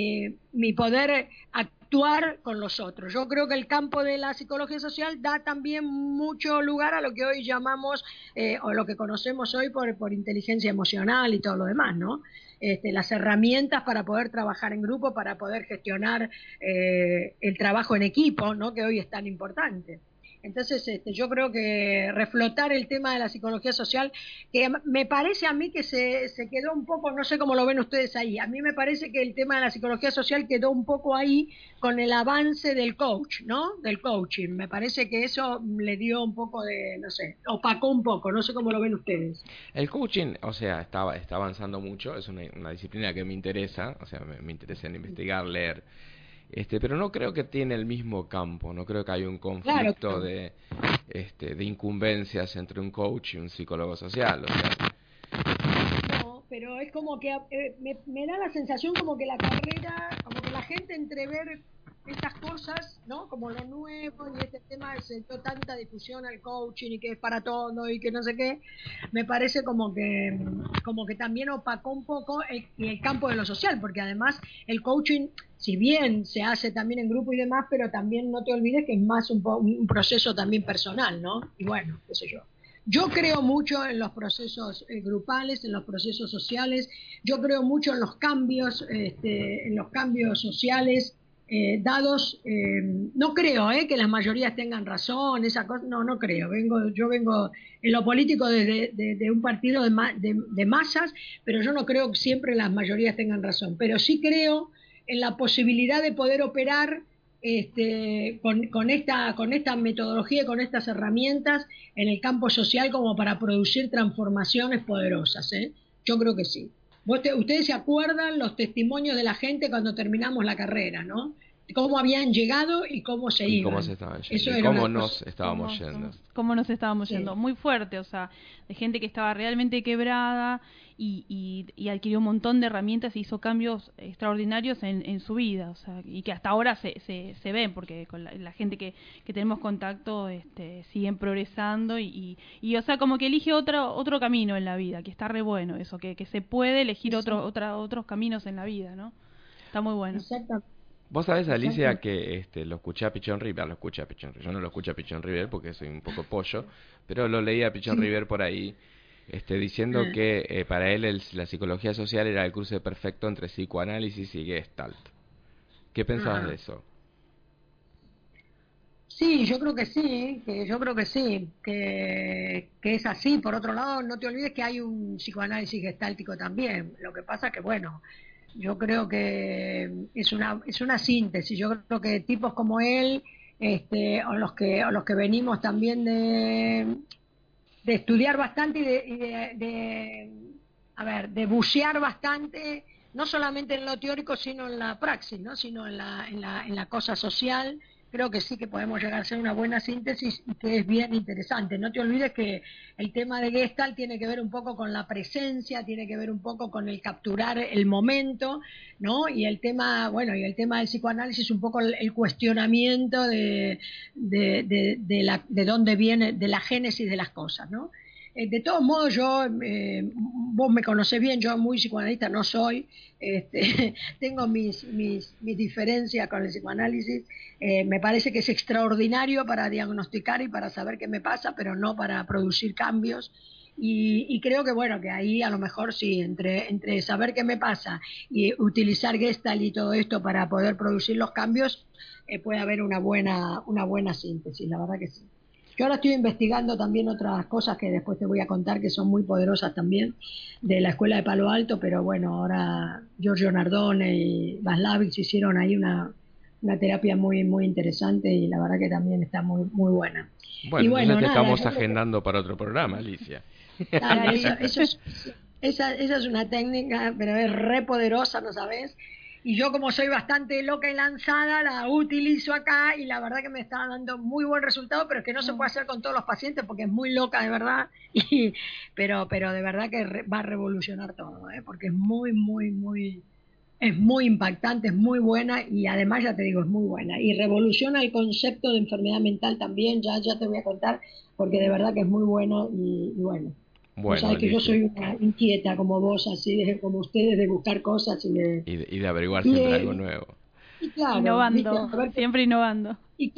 poder actuar con los otros. Yo creo que el campo de la psicología social da también mucho lugar a lo que hoy llamamos, o lo que conocemos hoy por inteligencia emocional y todo lo demás, ¿no? Las herramientas para poder trabajar en grupo, para poder gestionar el trabajo en equipo, ¿no? Que hoy es tan importante. Entonces, yo creo que reflotar el tema de la psicología social, que me parece a mí que se quedó un poco, no sé cómo lo ven ustedes ahí, a mí me parece que el tema de la psicología social quedó un poco ahí con el avance del coach, ¿no? Del coaching. Me parece que eso le dio un poco de, no sé, opacó un poco, no sé cómo lo ven ustedes. El coaching, o sea, está avanzando mucho, es una disciplina que me interesa, o sea, me interesa en investigar, leer. Pero no creo que tiene el mismo campo, no creo que haya un conflicto Claro. de incumbencias entre un coach y un psicólogo social, o sea. No, pero es como que me da la sensación como que la carrera, como que la gente entrever estas cosas, ¿no? Como lo nuevo y este tema se dio tanta difusión al coaching y que es para todo y que no sé qué, me parece como que también opacó un poco el campo de lo social, porque además el coaching, si bien se hace también en grupo y demás, pero también no te olvides que es más un proceso también personal, ¿no? Y bueno, qué sé yo. Yo creo mucho en los procesos grupales, en los procesos sociales. Yo creo mucho en los cambios sociales dados. No creo que las mayorías tengan razón, esa cosa. No creo. Yo vengo en lo político de un partido de masas, pero yo no creo que siempre las mayorías tengan razón. Pero sí creo en la posibilidad de poder operar con esta metodología, con estas herramientas en el campo social como para producir transformaciones poderosas. Yo creo que sí. Ustedes se acuerdan los testimonios de la gente cuando terminamos la carrera, ¿no? Cómo habían llegado y cómo se iban. Cómo se estaban yendo. Y cómo nos estábamos yendo. Cómo nos estábamos yendo. Muy fuerte, o sea, de gente que estaba realmente quebrada y adquirió un montón de herramientas y hizo cambios extraordinarios en su vida, o sea, y que hasta ahora se ven, porque con la gente que tenemos contacto siguen progresando y o sea, como que elige otro camino en la vida, que está re bueno eso, que se puede elegir otros caminos en la vida, ¿no? Está muy bueno. Exacto. Vos sabés, Alicia, que lo escuché a Pichón River, yo no lo escuché a Pichón River porque soy un poco pollo, pero lo leí a Pichón River por ahí, diciendo que para él la psicología social era el cruce perfecto entre psicoanálisis y Gestalt. ¿Qué pensabas de eso? Sí, yo creo que sí, que es así. Por otro lado, no te olvides que hay un psicoanálisis gestáltico también. Lo que pasa que, bueno, yo creo que es una síntesis. Yo creo que tipos como él, o los que venimos también de estudiar bastante de bucear bastante, no solamente en lo teórico, sino en la praxis, ¿no? Sino en la cosa social. Creo que sí que podemos llegar a ser una buena síntesis y que es bien interesante. No te olvides que el tema de Gestalt tiene que ver un poco con la presencia, tiene que ver un poco con el capturar el momento, ¿no? Y el tema del psicoanálisis, un poco el cuestionamiento de dónde viene, de la génesis de las cosas, ¿no? De todos modos, vos me conocés bien, yo muy psicoanalista no soy, tengo mis diferencias con el psicoanálisis, me parece que es extraordinario para diagnosticar y para saber qué me pasa, pero no para producir cambios, y creo que bueno, que ahí a lo mejor sí, entre saber qué me pasa y utilizar Gestalt y todo esto para poder producir los cambios, puede haber una buena síntesis, la verdad que sí. Yo ahora estoy investigando también otras cosas que después te voy a contar que son muy poderosas también de la escuela de Palo Alto, pero bueno, ahora Giorgio Nardone y Václavic hicieron ahí una terapia muy muy interesante y la verdad que también está muy muy buena. Bueno, y bueno, entonces te nada, estamos agendando para otro programa, Alicia. Claro, esa es una técnica, pero es re poderosa, ¿no sabes? Y yo, como soy bastante loca y lanzada, la utilizo acá y la verdad que me está dando muy buen resultado, pero es que no se puede hacer con todos los pacientes porque es muy loca de verdad, pero de verdad que va a revolucionar todo, porque es muy, muy, muy, es muy impactante, es muy buena y además, ya te digo, es muy buena. Y revoluciona el concepto de enfermedad mental también, ya te voy a contar, porque de verdad que es muy bueno y bueno. Bueno, sabes que yo Alicia, soy una inquieta como vos, así como ustedes, de buscar cosas y de averiguar siempre algo nuevo. y claro, Innovando, ¿viste? A ver siempre innovando.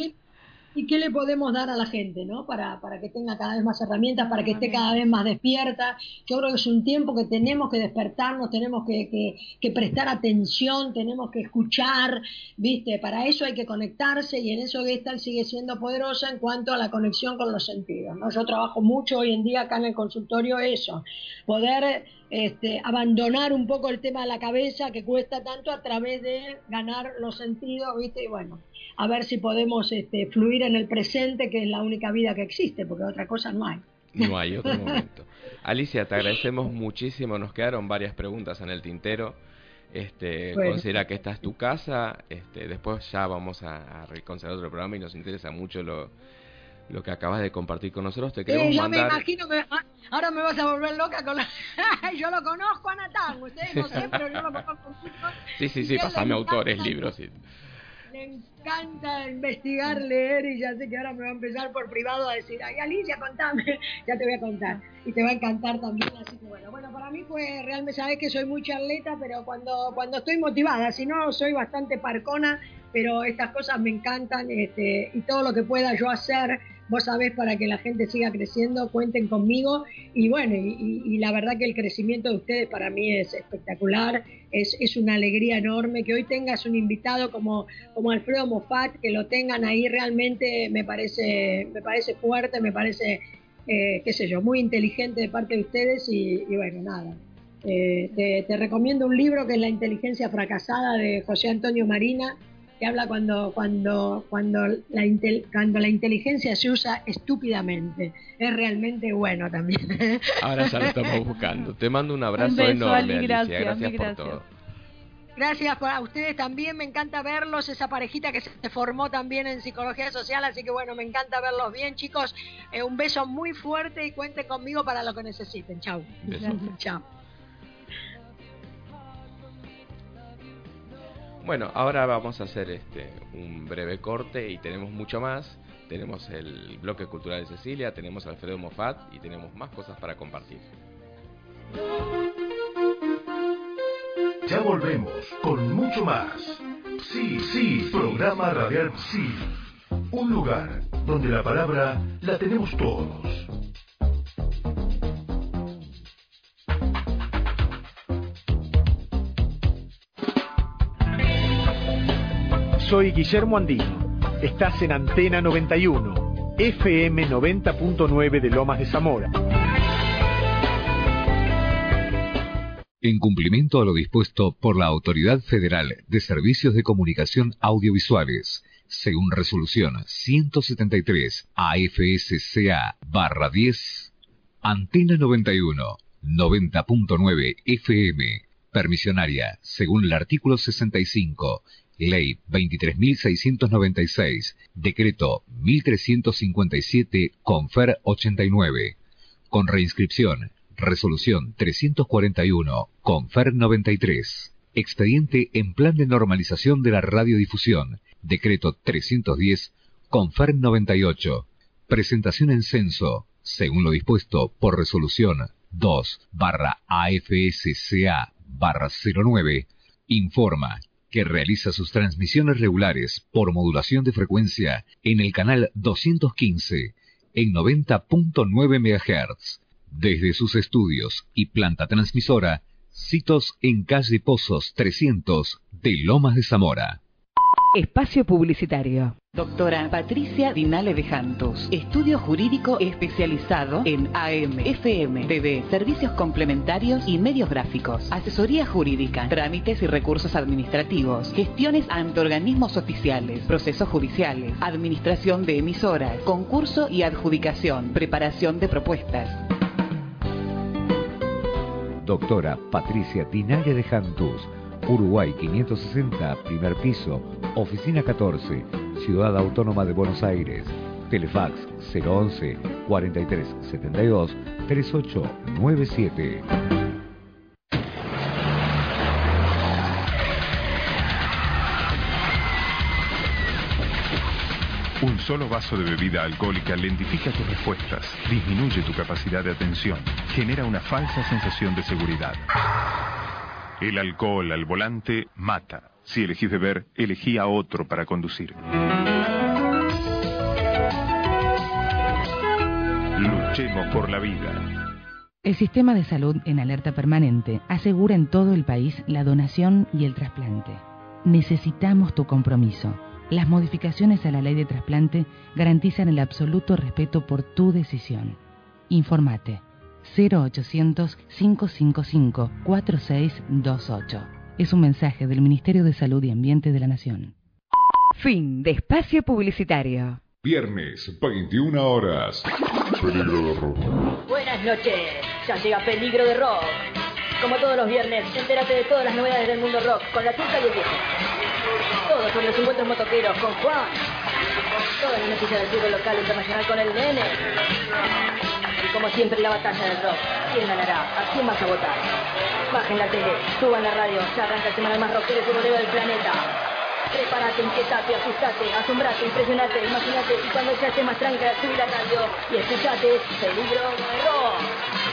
¿Y qué le podemos dar a la gente, ¿no? Para que tenga cada vez más herramientas, para que esté cada vez más despierta. Yo creo que es un tiempo que tenemos que despertarnos, tenemos que prestar atención, tenemos que escuchar, ¿viste? Para eso hay que conectarse y en eso Gestalt sigue siendo poderosa en cuanto a la conexión con los sentidos, ¿no? Yo trabajo mucho hoy en día acá en el consultorio eso, poder abandonar un poco el tema de la cabeza que cuesta tanto a través de ganar los sentidos, ¿viste? Y bueno, a ver si podemos fluir en el presente, que es la única vida que existe, porque otra cosa no hay. No hay otro momento. Alicia, te agradecemos muchísimo, nos quedaron varias preguntas en el tintero. Bueno. Considera que esta es tu casa, después ya vamos a reconsiderar otro programa y nos interesa mucho lo que acabas de compartir con nosotros. Te queremos yo mandar... me imagino que ahora me vas a volver loca con la... Yo lo conozco a Natán, ustedes no sé, pero yo lo conozco mucho. Sí, pasame autores, libros. Sí. Le encanta investigar, leer y ya sé que ahora me va a empezar por privado a decir, ay Alicia, contame, ya te voy a contar y te va a encantar también, así que bueno, para mí fue realmente, sabes que soy muy charleta, pero cuando estoy motivada, si no soy bastante parcona, pero estas cosas me encantan, y todo lo que pueda yo hacer, vos sabés, para que la gente siga creciendo, cuenten conmigo, y bueno, y la verdad que el crecimiento de ustedes para mí es espectacular, es una alegría enorme, que hoy tengas un invitado como Alfredo Moffat, que lo tengan ahí realmente me parece fuerte, me parece, qué sé yo, muy inteligente de parte de ustedes, y bueno, nada. Te recomiendo un libro que es La inteligencia fracasada de José Antonio Marina, que habla cuando la inteligencia se usa estúpidamente. Es realmente bueno también. Ahora ya lo estamos buscando. Te mando un abrazo enorme, Ali, Alicia. Gracias por todo. Gracias a ustedes también, me encanta verlos, esa parejita que se formó también en Psicología Social, así que bueno, me encanta verlos bien, chicos. Un beso muy fuerte y cuenten conmigo para lo que necesiten. Chau. Beso. Chao. Bueno, ahora vamos a hacer un breve corte y tenemos mucho más. Tenemos el bloque cultural de Cecilia, tenemos a Alfredo Moffat y tenemos más cosas para compartir. Ya volvemos con mucho más. Sí, programa radial Sí. Un lugar donde la palabra la tenemos todos. Soy Guillermo Andino. Estás en Antena 91, FM 90.9 de Lomas de Zamora. En cumplimiento a lo dispuesto por la Autoridad Federal de Servicios de Comunicación Audiovisuales, según resolución 173 AFSCA/10, Antena 91, 90.9 FM, permisionaria, según el artículo 65, Ley 23.696, Decreto 1357, Confer 89, con reinscripción, Resolución 341, Confer 93, expediente en plan de normalización de la radiodifusión, Decreto 310, Confer 98, presentación en censo, según lo dispuesto por Resolución 2/AFSCA/09, informa que realiza sus transmisiones regulares por modulación de frecuencia en el canal 215 en 90.9 MHz, desde sus estudios y planta transmisora, sitos en calle Pozos 300 de Lomas de Zamora. Espacio publicitario. Doctora Patricia Dinale de Jantus. Estudio jurídico especializado en AM, FM, TV, servicios complementarios y medios gráficos. Asesoría jurídica, trámites y recursos administrativos, gestiones ante organismos oficiales, procesos judiciales, administración de emisoras, concurso y adjudicación, preparación de propuestas. Doctora Patricia Dinale de Jantus, Uruguay 560, primer piso, oficina 14, Ciudad Autónoma de Buenos Aires. Telefax 011 4372 3897. Un solo vaso de bebida alcohólica lentifica tus respuestas, disminuye tu capacidad de atención, genera una falsa sensación de seguridad. El alcohol al volante mata. Si elegís beber, elegí a otro para conducir. Luchemos por la vida. El Sistema de Salud en Alerta Permanente asegura en todo el país la donación y el trasplante. Necesitamos tu compromiso. Las modificaciones a la ley de trasplante garantizan el absoluto respeto por tu decisión. Informate 0800-555-4628. Es un mensaje del Ministerio de Salud y Ambiente de la Nación. Fin de espacio publicitario. Viernes, 21 horas. Peligro de rock. Buenas noches, ya llega Peligro de Rock. Como todos los viernes, entérate de todas las novedades del mundo rock con la Turca y el Viejo. Todo sobre los encuentros motoqueros con Juan. Todas las noticias del fútbol local e internacional con el Nene. Y como siempre la batalla del rock. ¿Quién ganará? ¿A quién vas a votar? Bajen la tele, suban la radio, ya arranca el semanal más rockero y futbolero del planeta. Prepárate, inquietate, asustate, asombrate, impresionate, imagínate y cuando ya esté más tranca, subí la radio y escuchate Peligro de Rock.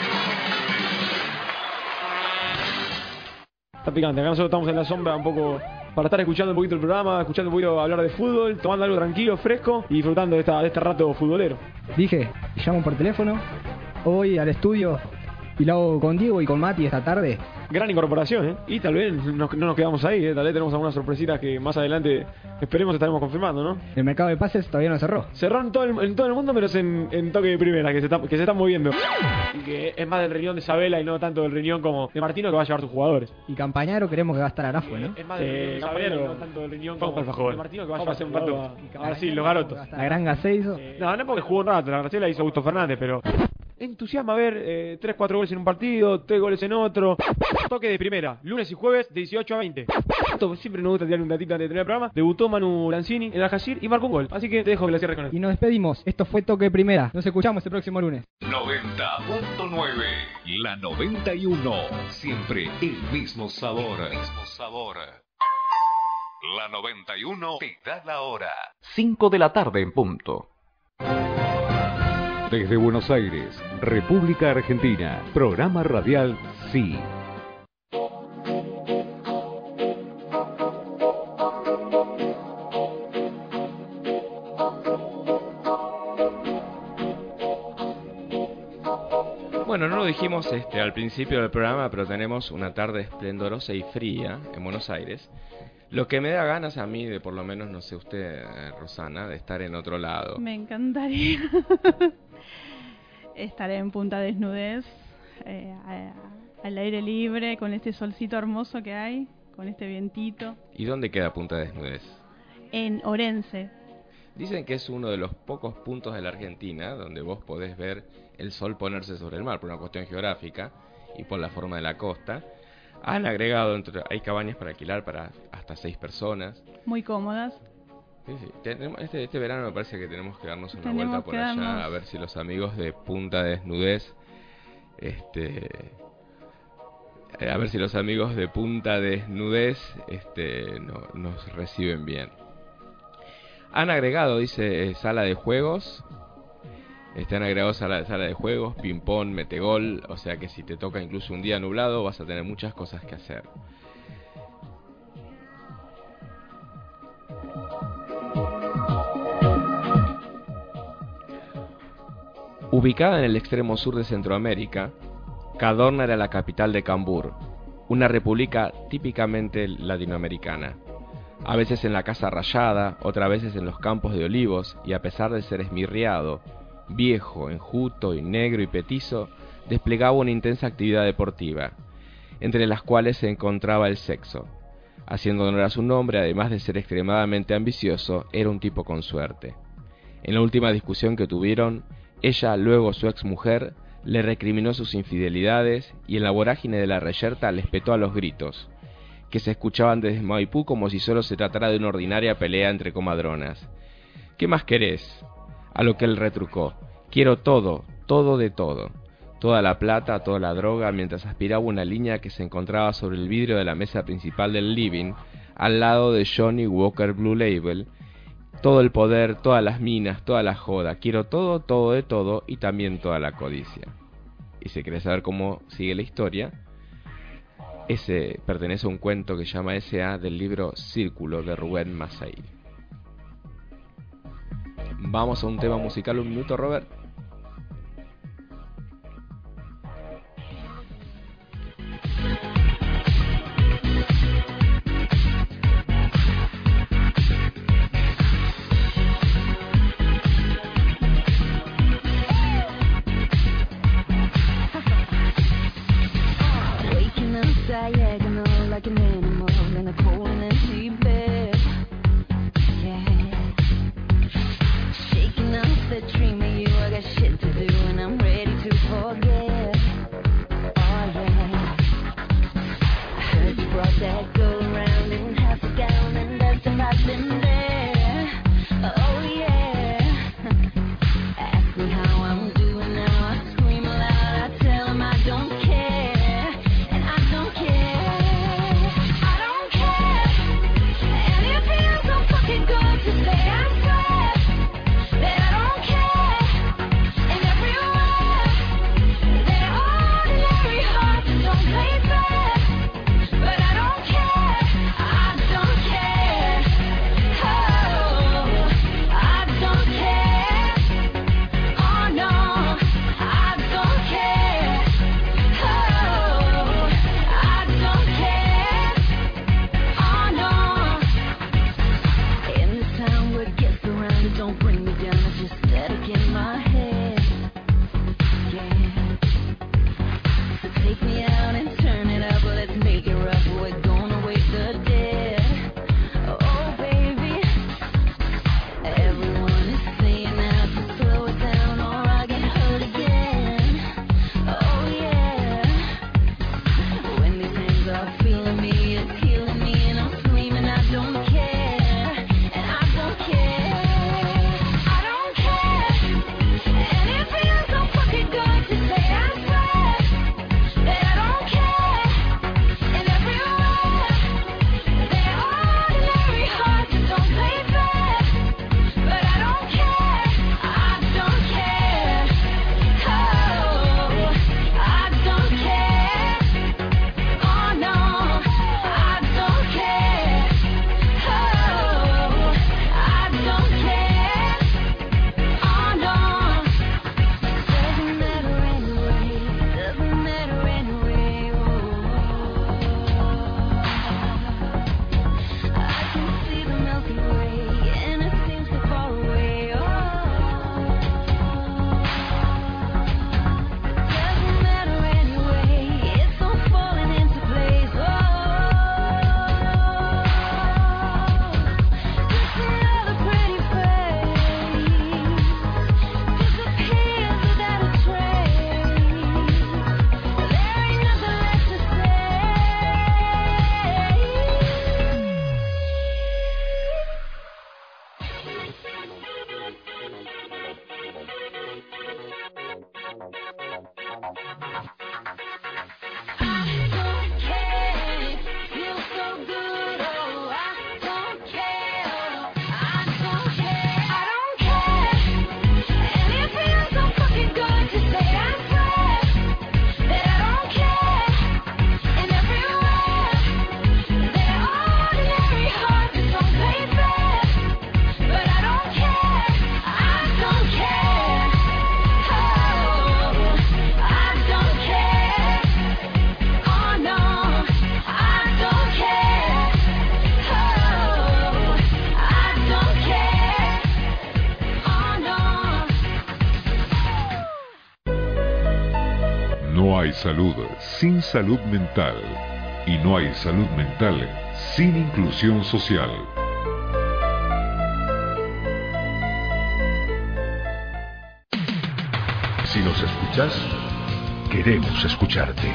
Está picante, acá nosotros estamos en la sombra un poco para estar escuchando un poquito el programa, escuchando un poquito hablar de fútbol, tomando algo tranquilo, fresco y disfrutando de este rato futbolero. Dije, llamo por teléfono, voy al estudio y lo hago con Diego y con Mati esta tarde. Gran incorporación, ¿eh? Y tal vez no nos quedamos ahí, ¿eh? Tal vez tenemos algunas sorpresitas que más adelante esperemos estaremos confirmando, ¿no? El mercado de pases todavía no cerró. Cerró en todo el mundo, menos en toque de primera, que se está moviendo. Y que es más del riñón de Isabela y no tanto del riñón como de Martino que va a llevar sus jugadores. Y Campañaro creemos que va a estar Arafo, ¿no? Es más del Campañaro y no tanto del riñón como de Martino que va a llevar un rato a sí, los garotos. La gran Gaceizo. No porque jugó un rato, la Graciela hizo Augusto Fernández, pero entusiasma ver 3-4 goles en un partido, 3 goles en otro. Toque de primera, lunes y jueves de 18 a 20. Siempre nos gusta tirar un datito antes de terminar el programa. Debutó Manu Lanzini en el Al-Jazir y marcó un gol. Así que te dejo que la cierres con él. Y nos despedimos. Esto fue Toque de Primera. Nos escuchamos el próximo lunes. 90.9, la 91. Siempre el mismo sabor. La 91 te da la hora. 5 de la tarde en punto. Desde Buenos Aires, República Argentina, programa radial Sí. Bueno, no lo dijimos al principio del programa, pero tenemos una tarde esplendorosa y fría en Buenos Aires. Lo que me da ganas a mí de, por lo menos, no sé usted, Rosana, de estar en otro lado. Me encantaría estar en Punta Desnudez, al aire libre, con este solcito hermoso que hay, con este vientito. ¿Y dónde queda Punta Desnudez? En Orense. Dicen que es uno de los pocos puntos de la Argentina donde vos podés ver el sol ponerse sobre el mar, por una cuestión geográfica y por la forma de la costa. Han agregado, hay cabañas para alquilar para hasta 6 personas. Muy cómodas. Sí. Este verano me parece que tenemos que darnos una vuelta por allá, a ver si los amigos de Punta Desnudez, a ver si los amigos de Punta Desnudez nos reciben bien. Han agregado, dice, sala de juegos. Han agregado sala de juegos, ping-pong, metegol. O sea que si te toca incluso un día nublado, vas a tener muchas cosas que hacer. Ubicada en el extremo sur de Centroamérica, Cadorna era la capital de Cambur, una república típicamente latinoamericana. A veces en la Casa Rayada, otras veces en los campos de olivos, y a pesar de ser esmirriado, viejo, enjuto y negro y petizo, desplegaba una intensa actividad deportiva, entre las cuales se encontraba el sexo. Haciendo honor a su nombre, además de ser extremadamente ambicioso, era un tipo con suerte. En la última discusión que tuvieron, ella, luego su exmujer, le recriminó sus infidelidades y en la vorágine de la reyerta le espetó a los gritos, que se escuchaban desde Maipú como si solo se tratara de una ordinaria pelea entre comadronas. ¿Qué más querés? A lo que él retrucó: quiero todo, todo de todo. Toda la plata, toda la droga, mientras aspiraba una línea que se encontraba sobre el vidrio de la mesa principal del living, al lado de Johnny Walker Blue Label. Todo el poder, todas las minas, toda la joda. Quiero todo, todo de todo y también toda la codicia. Y si querés saber cómo sigue la historia, ese pertenece a un cuento que se llama S.A. del libro Círculo de Rubén Masail. Vamos a un tema musical, un minuto, Robert. Diagonal like an animal in a cold and empty bed. Yeah. Shaking off the dream of you, I No hay salud sin salud mental. Y no hay salud mental sin inclusión social. Si nos escuchás, queremos escucharte.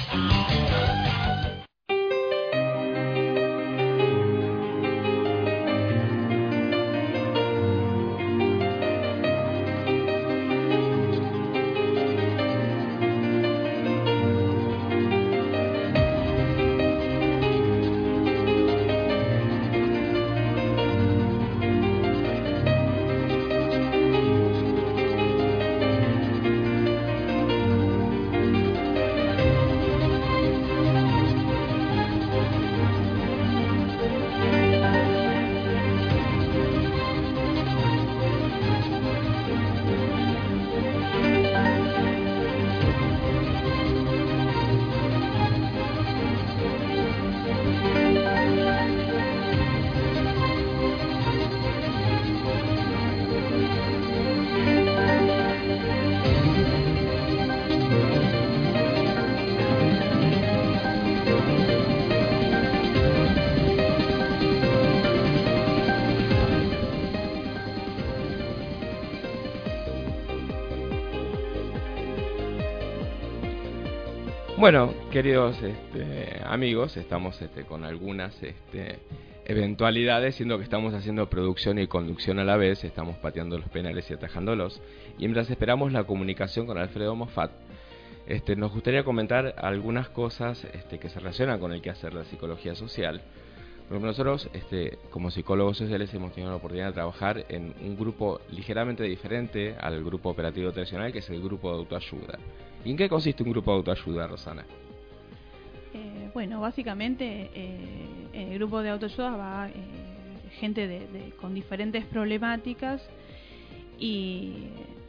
Bueno, queridos amigos, estamos con algunas eventualidades, siendo que estamos haciendo producción y conducción a la vez, estamos pateando los penales y atajándolos, y mientras esperamos la comunicación con Alfredo Moffat, nos gustaría comentar algunas cosas que se relacionan con el quehacer de la psicología social. Porque nosotros, como psicólogos sociales, hemos tenido la oportunidad de trabajar en un grupo ligeramente diferente al grupo operativo tradicional, que es el grupo de autoayuda. ¿Y en qué consiste un grupo de autoayuda, Rosana? Bueno, básicamente en el grupo de autoayuda va gente con diferentes problemáticas y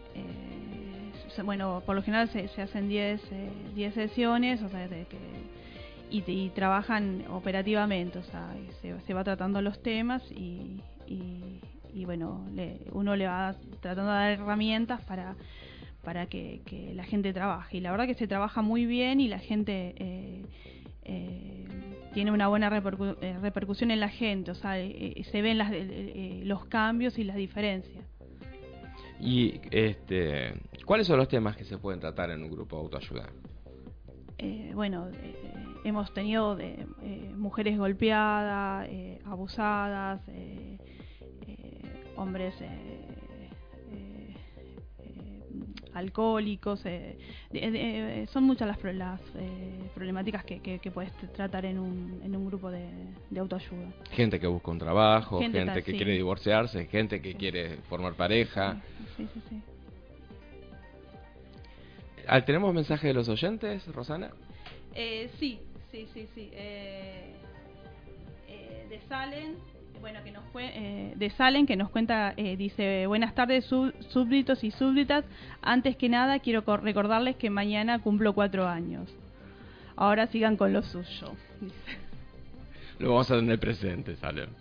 bueno, por lo general se hacen 10 sesiones, o sea, y trabajan operativamente, o sea, se va tratando los temas y bueno, uno le va tratando de dar herramientas para que la gente trabaje, y la verdad que se trabaja muy bien y la gente tiene una buena repercusión en la gente, o sea, se ven los cambios y las diferencias. Y ¿cuáles son los temas que se pueden tratar en un grupo de autoayuda? Bueno, hemos tenido mujeres golpeadas, abusadas, hombres alcohólicos, son muchas las problemáticas que puedes tratar en un grupo de autoayuda. Gente que busca un trabajo, gente que sí. quiere divorciarse, gente que quiere formar pareja. Sí. ¿Tenemos mensaje de los oyentes, Rosana? Sí. De Salen, bueno, de Salen, que nos cuenta, dice: buenas tardes, súbditos y súbditas. Antes que nada quiero recordarles que mañana cumplo 4 años. Ahora sigan con lo suyo, dice. Lo vamos a tener presente, Salen.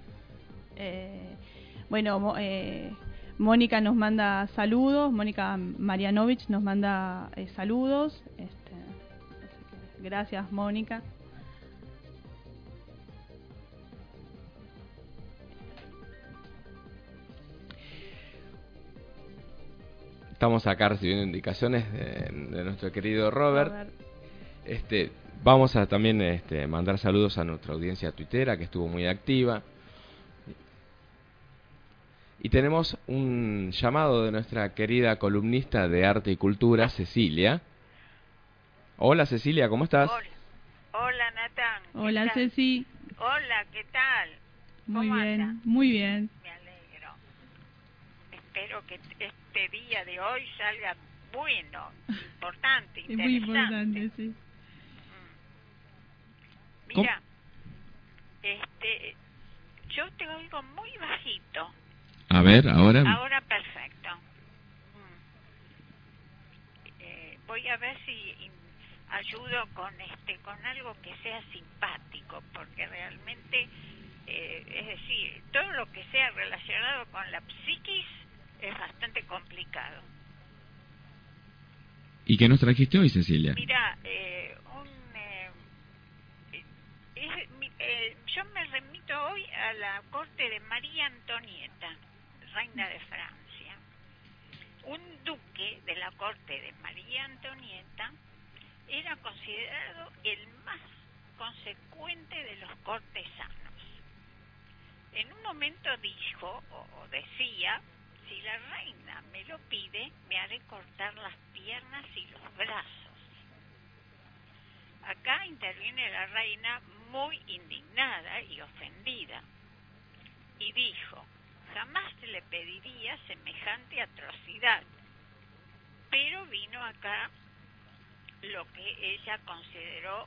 Bueno, Mónica nos manda saludos, Mónica Marianovich nos manda saludos. Gracias, Mónica. Estamos acá recibiendo indicaciones de nuestro querido Robert. Vamos a también mandar saludos a nuestra audiencia tuitera, que estuvo muy activa. Y tenemos un llamado de nuestra querida columnista de arte y cultura, Cecilia. Hola, Cecilia, ¿cómo estás? Hola, Natán. Hola, Ceci. Hola, ¿qué tal? Muy ¿Cómo bien, anda? muy bien. Me alegro. Espero que este día de hoy salga bueno, importante, interesante. Muy importante, sí. Mira, yo te oigo muy bajito. A ver, ahora. Ahora perfecto. Voy a ver si ayudo con algo que sea simpático, porque realmente, es decir, todo lo que sea relacionado con la psiquis es bastante complicado. ¿Y qué nos trajiste hoy, Cecilia? Mira, yo me remito hoy a la corte de María Antonieta, reina de Francia. Un duque de la corte de María Antonieta era considerado el más consecuente de los cortesanos. En un momento dijo, o decía, si la reina me lo pide, me haré cortar las piernas y los brazos. Acá interviene la reina muy indignada y ofendida, y dijo, jamás le pediría semejante atrocidad, pero vino acá lo que ella consideró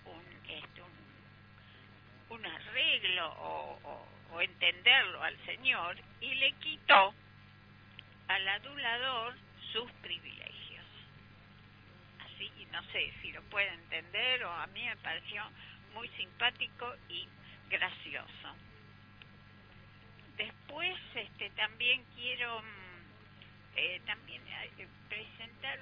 un arreglo o entenderlo al señor, y le quitó al adulador sus privilegios. Así, no sé si lo puede entender, o a mí me pareció muy simpático y gracioso. Después también quiero presentar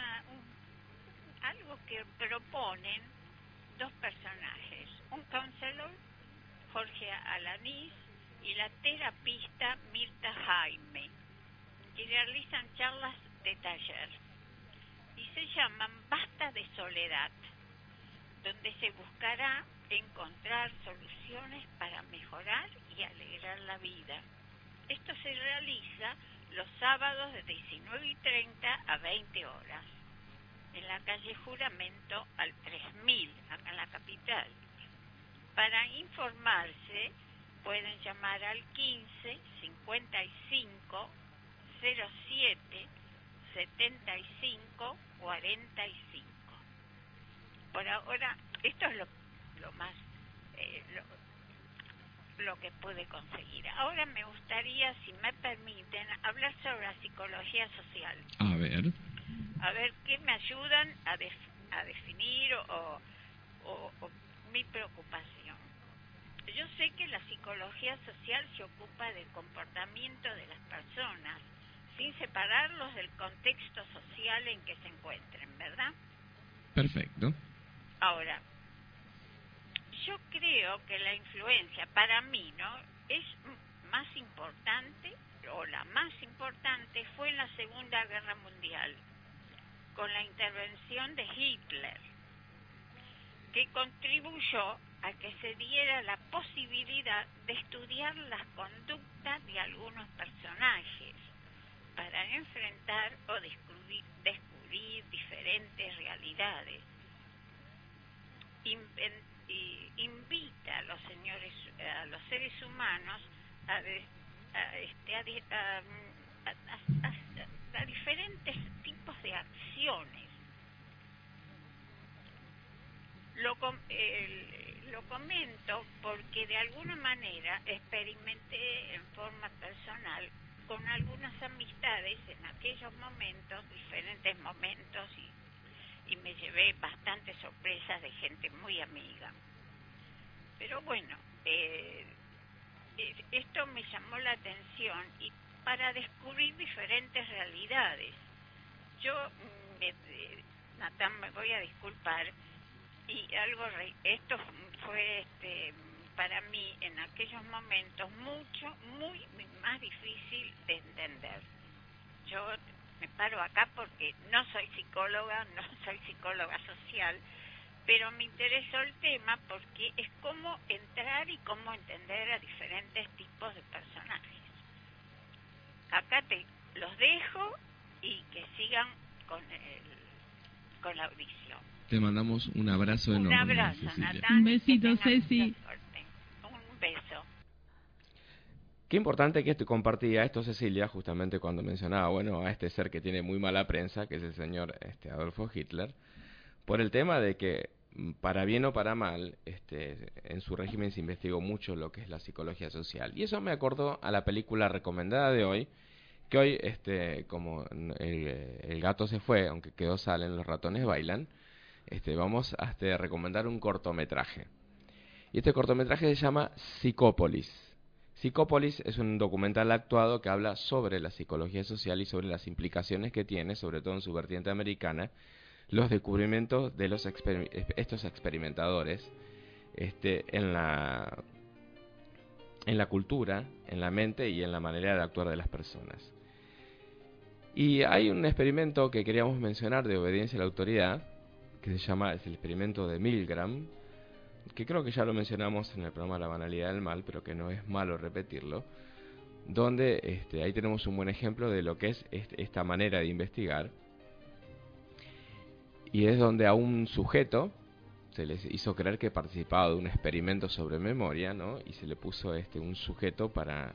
algo que proponen dos personajes, un counselor, Jorge Alanís, y la terapista Mirta Jaime, que realizan charlas de taller y se llaman Basta de Soledad, donde se buscará encontrar soluciones para mejorar y alegrar la vida. Esto se realiza los sábados de 19:30 a 20 horas en la calle Juramento al 3000, acá en la capital. Para informarse pueden llamar al 15 55 07 75 45. Por ahora, esto es lo más lo que pude conseguir. Ahora me gustaría, si me permiten, hablar sobre la psicología social. A ver qué me ayudan a definir o mi preocupación. Yo sé que la psicología social se ocupa del comportamiento de las personas, sin separarlos del contexto social en que se encuentren, ¿verdad? Perfecto. Ahora, yo creo que la influencia, para mí, ¿no?, es más importante, o la más importante, fue en la Segunda Guerra Mundial, con la intervención de Hitler, que contribuyó a que se diera la posibilidad de estudiar las conductas de algunos personajes para enfrentar o descubrir diferentes realidades. Invita a los seres humanos a diferentes tipos de acciones. Lo comento porque de alguna manera experimenté en forma personal con algunas amistades en aquellos momentos, diferentes momentos, y me llevé bastantes sorpresas de gente muy amiga. Pero bueno, esto me llamó la atención, y para descubrir diferentes realidades. Yo, Natán, me voy a disculpar, y esto fue para mí en aquellos momentos muy más difícil de entender. Yo me paro acá porque no soy psicóloga social, pero me interesó el tema porque es cómo entrar y cómo entender a diferentes tipos de personajes. Acá los dejo y que sigan con la audición. Te mandamos un abrazo enorme. Un abrazo, Cecilia. Natán. Un besito, Ceci. Un beso. Qué importante que esto compartía esto, Cecilia, justamente cuando mencionaba, a este ser que tiene muy mala prensa, que es el señor Adolfo Hitler, por el tema de que, para bien o para mal, en su régimen se investigó mucho lo que es la psicología social. Y eso me acordó a la película recomendada de hoy, que hoy, como el gato se fue, aunque quedó salen, los ratones bailan, vamos a recomendar un cortometraje. Y este cortometraje se llama Psicópolis. Psicópolis es un documental actuado que habla sobre la psicología social y sobre las implicaciones que tiene, sobre todo en su vertiente americana, los descubrimientos de estos experimentadores en la cultura, en la mente y en la manera de actuar de las personas. Y hay un experimento que queríamos mencionar de obediencia a la autoridad, que es el experimento de Milgram, que creo que ya lo mencionamos en el programa La banalidad del mal, pero que no es malo repetirlo, donde ahí tenemos un buen ejemplo de lo que es esta manera de investigar, y es donde a un sujeto se les hizo creer que participaba de un experimento sobre memoria, ¿no? Y se le puso un sujeto para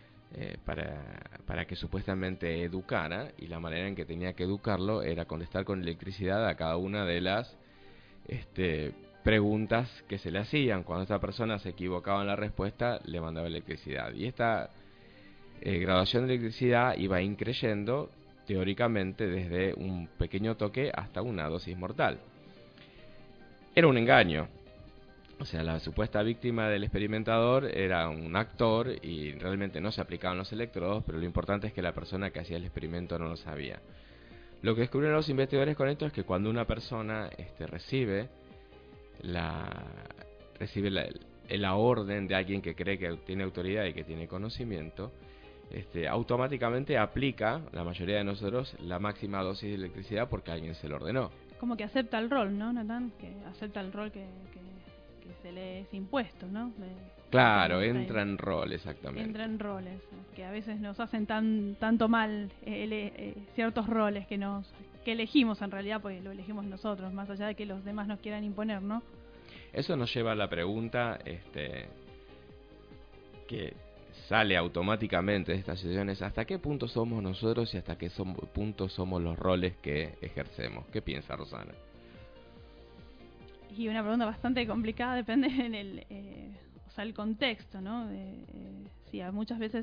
que supuestamente educara, y la manera en que tenía que educarlo era contestar con electricidad a cada una de las preguntas que se le hacían. Cuando esta persona se equivocaba en la respuesta, le mandaba electricidad, y esta graduación de electricidad iba increyendo teóricamente desde un pequeño toque hasta una dosis mortal. Era un engaño. O sea, la supuesta víctima del experimentador era un actor y realmente no se aplicaban los electrodos, pero lo importante es que la persona que hacía el experimento no lo sabía. Lo que descubrieron los investigadores con esto es que cuando una persona recibe la orden de alguien que cree que tiene autoridad y que tiene conocimiento, automáticamente aplica, la mayoría de nosotros, la máxima dosis de electricidad porque alguien se lo ordenó. Como que acepta el rol, ¿no, Natán? Que acepta el rol que se le es impuesto, ¿no? Claro, entra en rol, exactamente. Entra en roles, que a veces nos hacen tanto mal ciertos roles que elegimos en realidad, porque lo elegimos nosotros, más allá de que los demás nos quieran imponer, ¿no? Eso nos lleva a la pregunta que sale automáticamente de estas situaciones: ¿hasta qué punto somos nosotros y hasta qué punto somos los roles que ejercemos? ¿Qué piensa Rosana? Y una pregunta bastante complicada, depende en el contexto, ¿no? Sí, muchas veces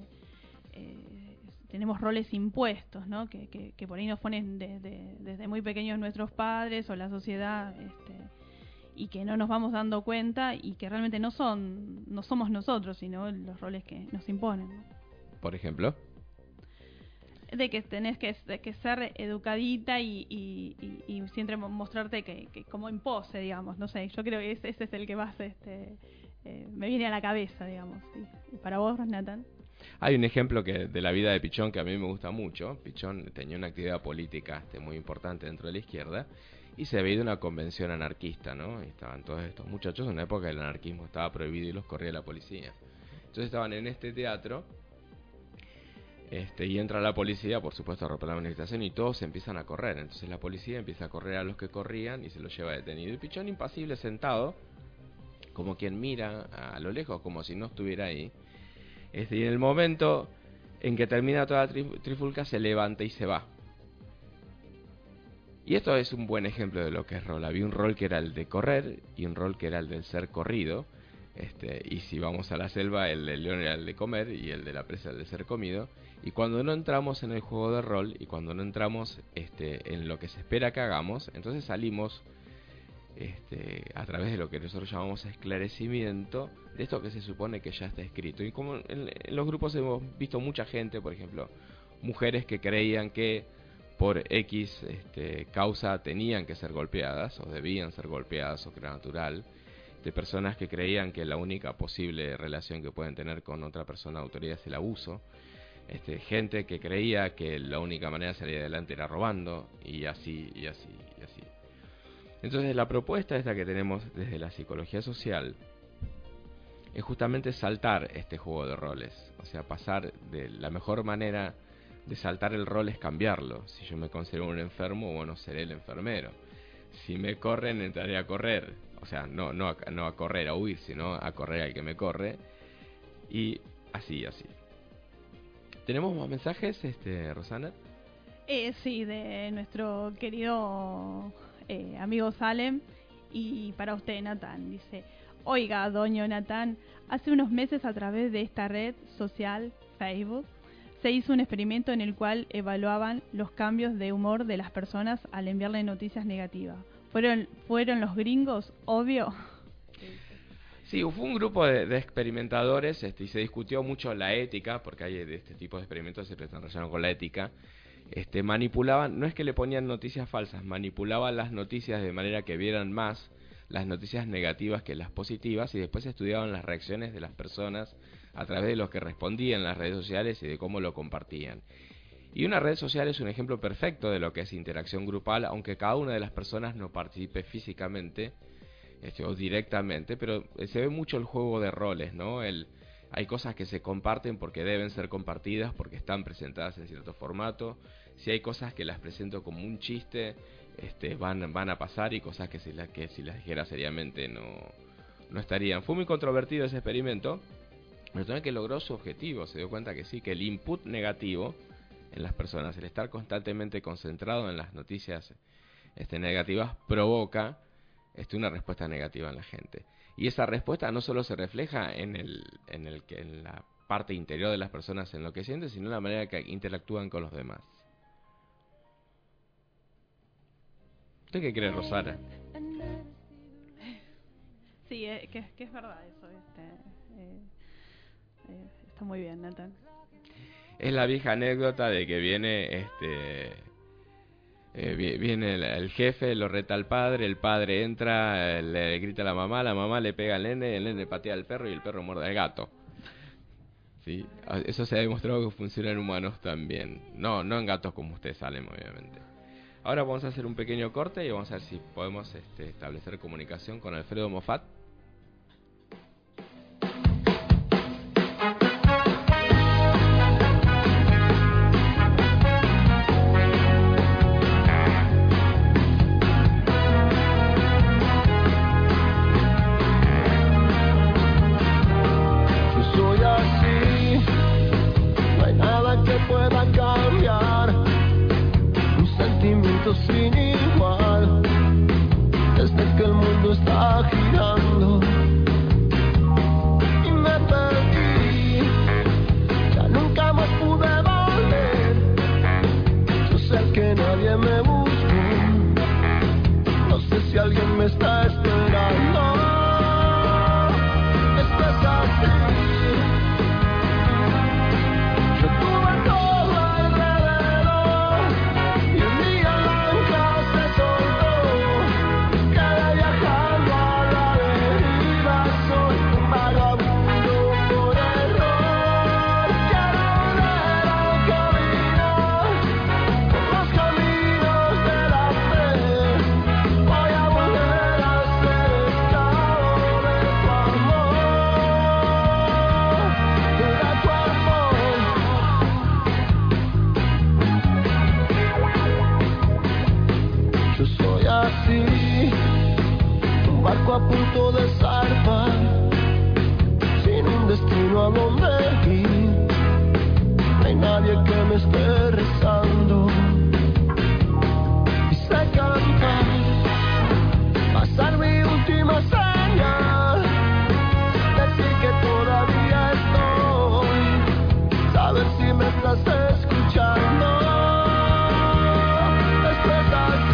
tenemos roles impuestos, ¿no? Que por ahí nos ponen desde muy pequeños nuestros padres o la sociedad, y que no nos vamos dando cuenta y que realmente no somos nosotros, sino los roles que nos imponen, ¿no? Por ejemplo, de que tenés que ser educadita y siempre mostrarte que como en pose, digamos, no sé, yo creo que ese es el que más me viene a la cabeza, digamos. ¿Y para vos, Natán? Hay un ejemplo de la vida de Pichón que a mí me gusta mucho. Pichón tenía una actividad política muy importante dentro de la izquierda y se había ido a una convención anarquista, ¿no? Y estaban todos estos muchachos en una época que el anarquismo estaba prohibido y los corría la policía. Entonces estaban en este teatro. Y entra la policía, por supuesto, a romper la manifestación y todos empiezan a correr. Entonces la policía empieza a correr a los que corrían y se los lleva detenido. Y Pichón, impasible, sentado, como quien mira a lo lejos, como si no estuviera ahí. Y en el momento en que termina toda la trifulca, se levanta y se va. Y esto es un buen ejemplo de lo que es rol. Había un rol que era el de correr y un rol que era el del ser corrido. Y si vamos a la selva, el del león era el de comer y el de la presa el de ser comido. Y cuando no entramos en el juego de rol y cuando no entramos en lo que se espera que hagamos, entonces salimos a través de lo que nosotros llamamos esclarecimiento de esto que se supone que ya está escrito. Y como en los grupos hemos visto mucha gente, por ejemplo, mujeres que creían que por X causa tenían que ser golpeadas o debían ser golpeadas o que era natural, de personas que creían que la única posible relación que pueden tener con otra persona de autoridad es el abuso, gente que creía que la única manera de salir adelante era robando, y así, y así, y así. Entonces la propuesta esta que tenemos desde la psicología social es justamente saltar este juego de roles, o sea, pasar de la mejor manera de saltar el rol es cambiarlo. Si yo me considero un enfermo, bueno, seré el enfermero. Si me corren, entraré a correr. O sea, no a correr, a huir, sino a correr al que me corre. Y así. ¿Tenemos más mensajes, Rosana? Sí, de nuestro querido amigo Salem. Y para usted, Natán, dice: oiga, doño Natán, hace unos meses a través de esta red social, Facebook, se hizo un experimento en el cual evaluaban los cambios de humor de las personas al enviarle noticias negativas. ¿Fueron los gringos? Obvio. Sí, fue un grupo de experimentadores y se discutió mucho la ética, porque hay de este tipo de experimentos que se relacionan con la ética, manipulaban, no es que le ponían noticias falsas, manipulaban las noticias de manera que vieran más las noticias negativas que las positivas, y después estudiaban las reacciones de las personas a través de los que respondían en las redes sociales y de cómo lo compartían. Y una red social es un ejemplo perfecto de lo que es interacción grupal, aunque cada una de las personas no participe físicamente o directamente, pero se ve mucho el juego de roles, ¿no? Hay cosas que se comparten porque deben ser compartidas, porque están presentadas en cierto formato. Si hay cosas que las presento como un chiste, van a pasar, y cosas que si las dijera seriamente no estarían. Fue muy controvertido ese experimento, pero también que logró su objetivo. Se dio cuenta que sí, que el input negativo en las personas, el estar constantemente concentrado en las noticias negativas, provoca una respuesta negativa en la gente. Y esa respuesta no solo se refleja en la parte interior de las personas, en lo que sienten, sino en la manera que interactúan con los demás. ¿Usted qué cree, Rosana? Sí, que es verdad eso. Está muy bien, Nathan. Es la vieja anécdota de que viene el jefe, lo reta al padre, el padre entra, le grita a la mamá le pega al nene, el nene patea al perro y el perro muerde al gato. ¿Sí? Eso se ha demostrado que funciona en humanos también. No en gatos como ustedes salen, obviamente. Ahora vamos a hacer un pequeño corte y vamos a ver si podemos establecer comunicación con Alfredo Moffat. Sin igual, desde que el mundo está girando y me perdí, ya nunca más pude volver. Yo sé que nadie me buscó, no sé si alguien me está esperando. Esto es así. Yo tuve todo alrededor y un día a punto de zarpar, sin un destino a donde ir. No hay nadie que me esté rezando. Y sé cantar, pasar mi última señal, decir que todavía estoy, saber si me estás escuchando. Esto es así.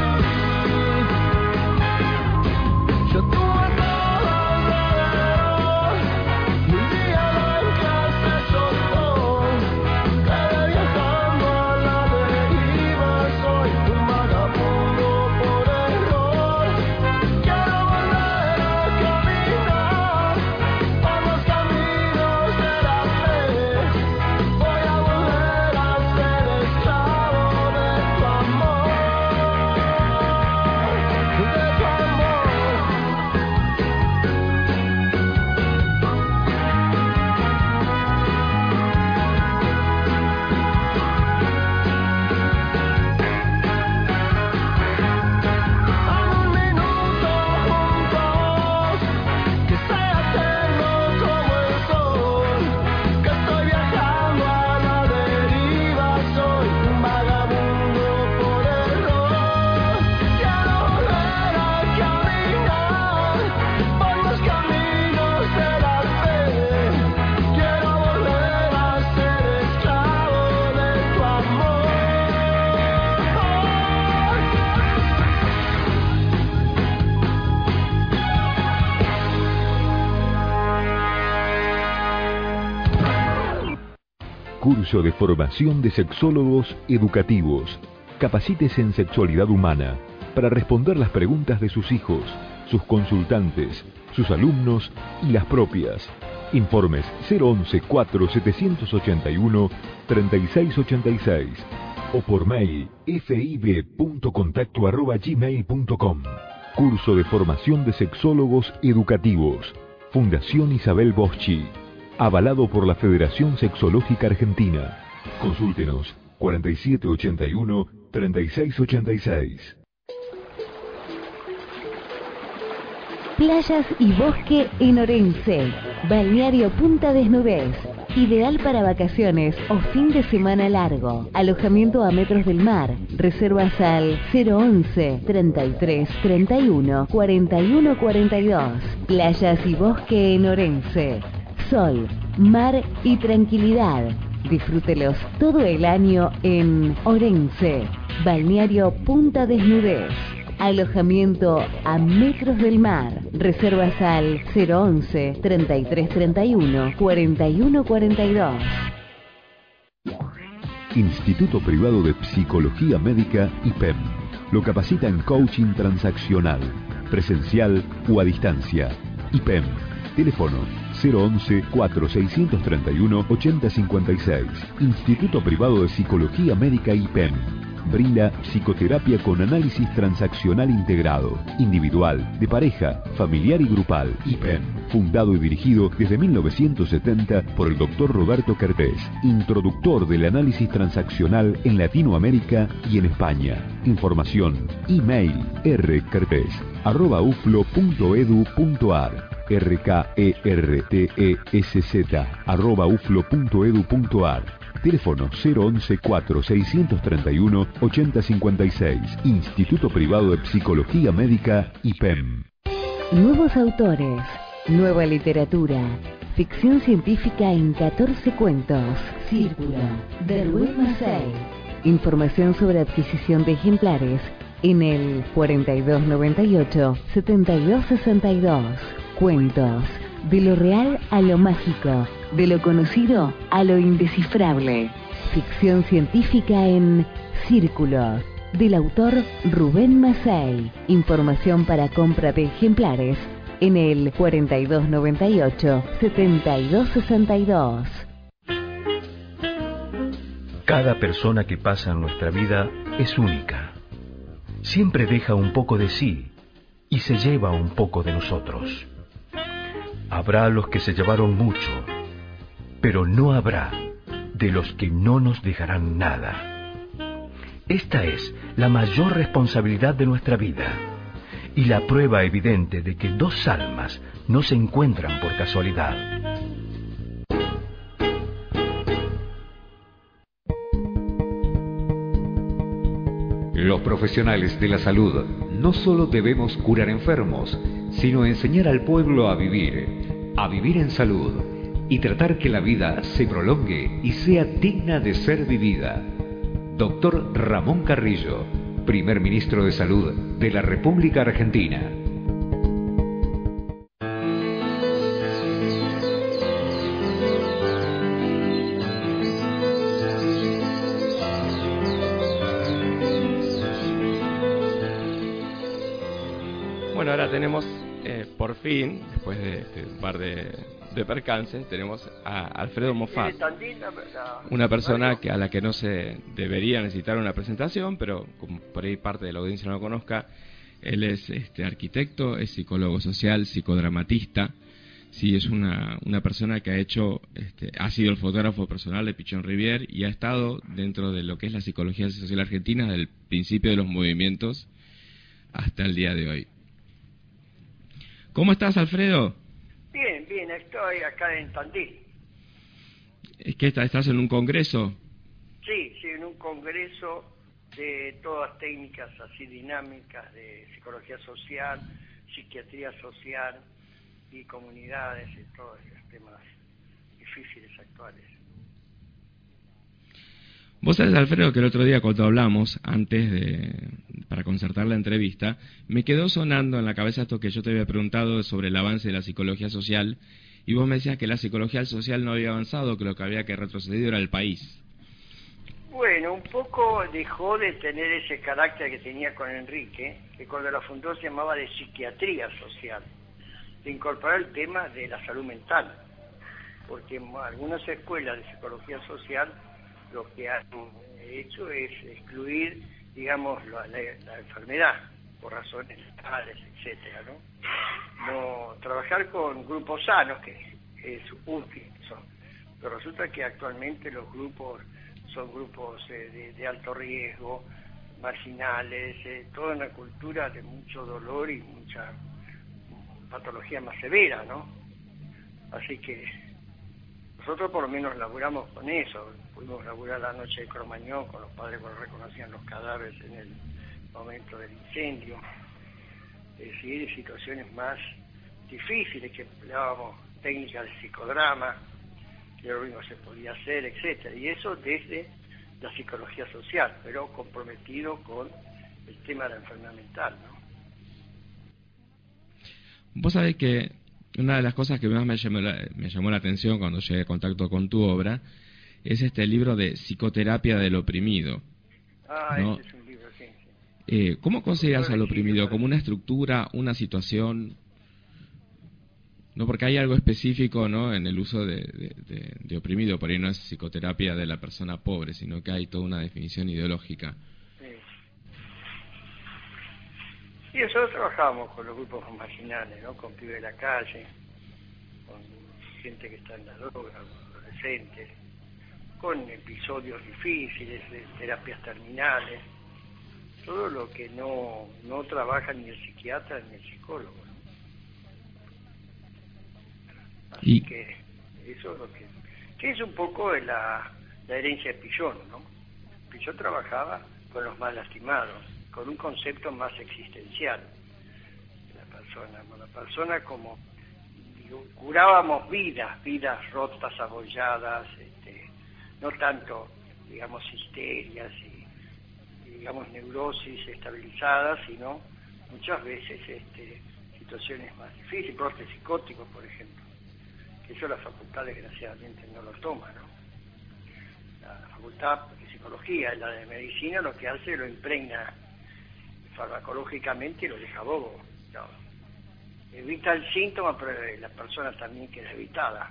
Yo tuve todo alrededor y un día la se soltó, quedé viajando a la Curso de formación de sexólogos educativos. Capacítese en sexualidad humana para responder las preguntas de sus hijos, sus consultantes, sus alumnos y las propias. Informes 011-4781-3686 o por mail fib.contacto@gmail.com. Curso de formación de sexólogos educativos. Fundación Isabel Boschi. Avalado por la Federación Sexológica Argentina. Consúltenos 4781-3686. Playas y bosque en Orense. Balneario Punta Desnudez. Ideal para vacaciones o fin de semana largo. Alojamiento a metros del mar. Reservas al 011 33 31 41 42. Playas y bosque en Orense. Sol, mar y tranquilidad. Disfrútelos todo el año en Orense. Balneario Punta Desnudez. Alojamiento a metros del mar. Reservas al 011 33 31 41 42. Instituto Privado de Psicología Médica IPEM. Lo capacita en coaching transaccional, presencial o a distancia. IPEM. Teléfono 011-4631-8056. Instituto Privado de Psicología Médica IPEM. Brinda psicoterapia con análisis transaccional integrado, individual, de pareja, familiar y grupal. IPEM. Fundado y dirigido desde 1970 por el Dr. Roberto Kertész, introductor del análisis transaccional en Latinoamérica y en España. Información, email rkertesz@uflo.edu.ar. rkertesz@uflo.edu.ar. Teléfono 011-4631-8056. Instituto Privado de Psicología Médica IPEM. Nuevos autores, nueva literatura, ficción científica en 14 cuentos. Círculo, de Rubén Macei. Información sobre adquisición de ejemplares en el 4298-7262. Cuentos, de lo real a lo mágico, de lo conocido a lo indescifrable. Ficción científica en Círculo, del autor Rubén Macei. Información para compra de ejemplares en el 4298-7262. Cada persona que pasa en nuestra vida es única. Siempre deja un poco de sí y se lleva un poco de nosotros. Habrá los que se llevaron mucho, pero no habrá de los que no nos dejarán nada. Esta es la mayor responsabilidad de nuestra vida y la prueba evidente de que dos almas no se encuentran por casualidad. Los profesionales de la salud no solo debemos curar enfermos, sino enseñar al pueblo a vivir en salud y tratar que la vida se prolongue y sea digna de ser vivida. Doctor Ramón Carrillo, Primer Ministro de Salud de la República Argentina. Bueno, ahora tenemos, por fin, después de un par de percances, tenemos a Alfredo Moffat, una persona a la que no se debería necesitar una presentación, pero como por ahí parte de la audiencia no lo conozca, él es arquitecto, es psicólogo social, psicodramatista. Sí, es una persona que ha sido el fotógrafo personal de Pichón Rivière y ha estado dentro de lo que es la psicología social argentina desde el principio de los movimientos hasta el día de hoy. ¿Cómo estás, Alfredo? Bien, estoy acá en Tandil. ¿Es que estás en un congreso? Sí, en un congreso de todas técnicas así dinámicas de psicología social, psiquiatría social y comunidades y todos esos temas difíciles actuales. Vos sabés, Alfredo, que el otro día cuando hablamos, para concertar la entrevista, me quedó sonando en la cabeza esto que yo te había preguntado sobre el avance de la psicología social Y vos me decías que la psicología social no había avanzado, que lo que había que retroceder era el país. Bueno, un poco dejó de tener ese carácter que tenía con Enrique, que cuando la fundó se llamaba de psiquiatría social, de incorporar el tema de la salud mental, porque en algunas escuelas de psicología social lo que han hecho es excluir, digamos, la enfermedad por razones mentales, etcétera, no trabajar con grupos sanos, que es útil, pero resulta que actualmente los grupos son grupos de alto riesgo, marginales, toda una cultura de mucho dolor y mucha patología más severa, ¿no? Así que nosotros por lo menos laburamos con eso. Pudimos laburar la noche de Cromañón con los padres cuando reconocían los cadáveres en el momento del incendio. Es decir, situaciones más difíciles, que empleábamos técnicas de psicodrama, que lo único que se podía hacer, etcétera. Y eso desde la psicología social, pero comprometido con el tema de la enfermedad mental, ¿no? Vos sabés que una de las cosas que más me llamó la atención cuando llegué a contacto con tu obra es este libro de Psicoterapia del Oprimido. ¿No? Ese es un libro, sí. ¿Cómo consideras al oprimido? ¿Como una estructura, una situación? No, porque hay algo específico, ¿no?, en el uso de oprimido. Por ahí no es psicoterapia de la persona pobre, sino que hay toda una definición ideológica. Sí, nosotros trabajábamos con los grupos marginales, ¿no?, con pibes de la calle, con gente que está en la droga, con adolescentes, con episodios difíciles, de terapias terminales, todo lo que no trabaja ni el psiquiatra ni el psicólogo, ¿no? Así que eso es lo que es un poco de la herencia de Pillon, ¿no? Pillon trabajaba con los más lastimados, con un concepto más existencial de la persona como, digo, curábamos vidas rotas, abolladas, no tanto, digamos, histerias y digamos, neurosis estabilizadas, sino muchas veces situaciones más difíciles, brotes psicóticos, por ejemplo, que eso la facultad desgraciadamente no lo toma, ¿no? La facultad de psicología y la de medicina lo que hace lo impregna farmacológicamente y lo deja bobo, ¿no? Evita el síntoma, pero la persona también queda evitada.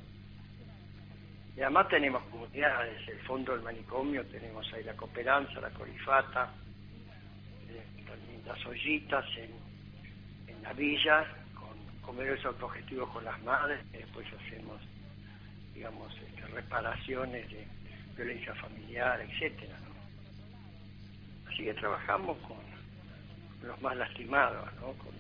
Y además tenemos comunidades, el fondo del manicomio, tenemos ahí la Cooperanza, la Corifata, también las ollitas en la villa, con comedores autogestivos con las madres, y después hacemos, digamos, reparaciones de violencia familiar, etcétera, ¿no? Así que trabajamos con los más lastimados, ¿no? Con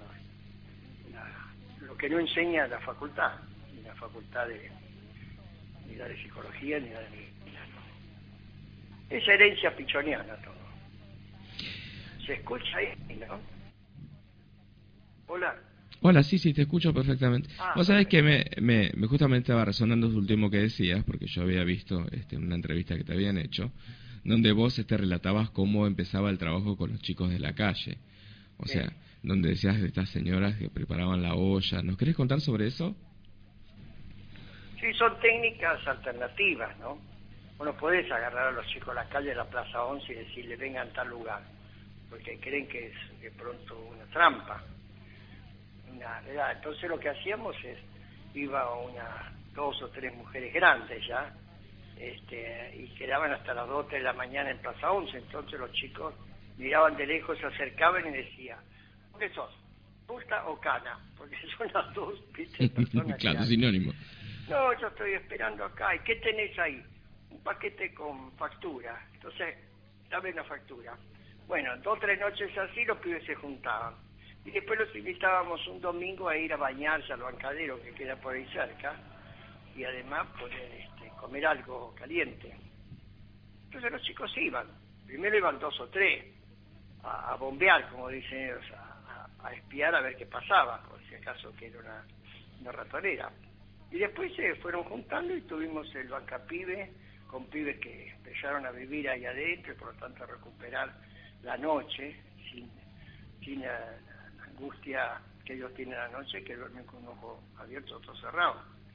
lo que no enseña la facultad, ni la facultad ni la de psicología, ni la de medicina, ¿no? Es herencia pichoniana todo. ¿Se escucha ahí, no? Hola. Hola, sí, te escucho perfectamente. Vos sabés que me justamente estaba resonando eso último que decías, porque yo había visto una entrevista que te habían hecho, donde vos relatabas cómo empezaba el trabajo con los chicos de la calle. O sea, donde decías de estas señoras que preparaban la olla. ¿Nos querés contar sobre eso? Sí, son técnicas alternativas, ¿no? Bueno, podés agarrar a los chicos a la calle de la Plaza 11 y decirle vengan a tal lugar, porque creen que es de pronto una trampa. Entonces lo que hacíamos es, iba a 2 o 3 mujeres grandes ya, y quedaban hasta las 2 de la mañana en Plaza 11, entonces los chicos miraban de lejos, se acercaban y decían, ¿qué sos? ¿Pusta o cana? Porque son las dos, ¿viste? Personas claro, sinónimo. No, yo estoy esperando acá. ¿Y qué tenés ahí? Un paquete con factura. Entonces, dame una factura. Bueno, 2 o 3 noches así los pibes se juntaban. Y después los invitábamos un domingo a ir a bañarse al bancadero que queda por ahí cerca. Y además poder comer algo caliente. Entonces los chicos iban. Primero iban 2 o 3 a bombear, como dicen ellos, a espiar a ver qué pasaba, por si acaso que era una ratonera. Y después se fueron juntando y tuvimos el bancapibe con pibes que empezaron a vivir ahí adentro y por lo tanto a recuperar la noche sin la angustia que ellos tienen la noche, que duermen con un ojo abierto, otro cerrado.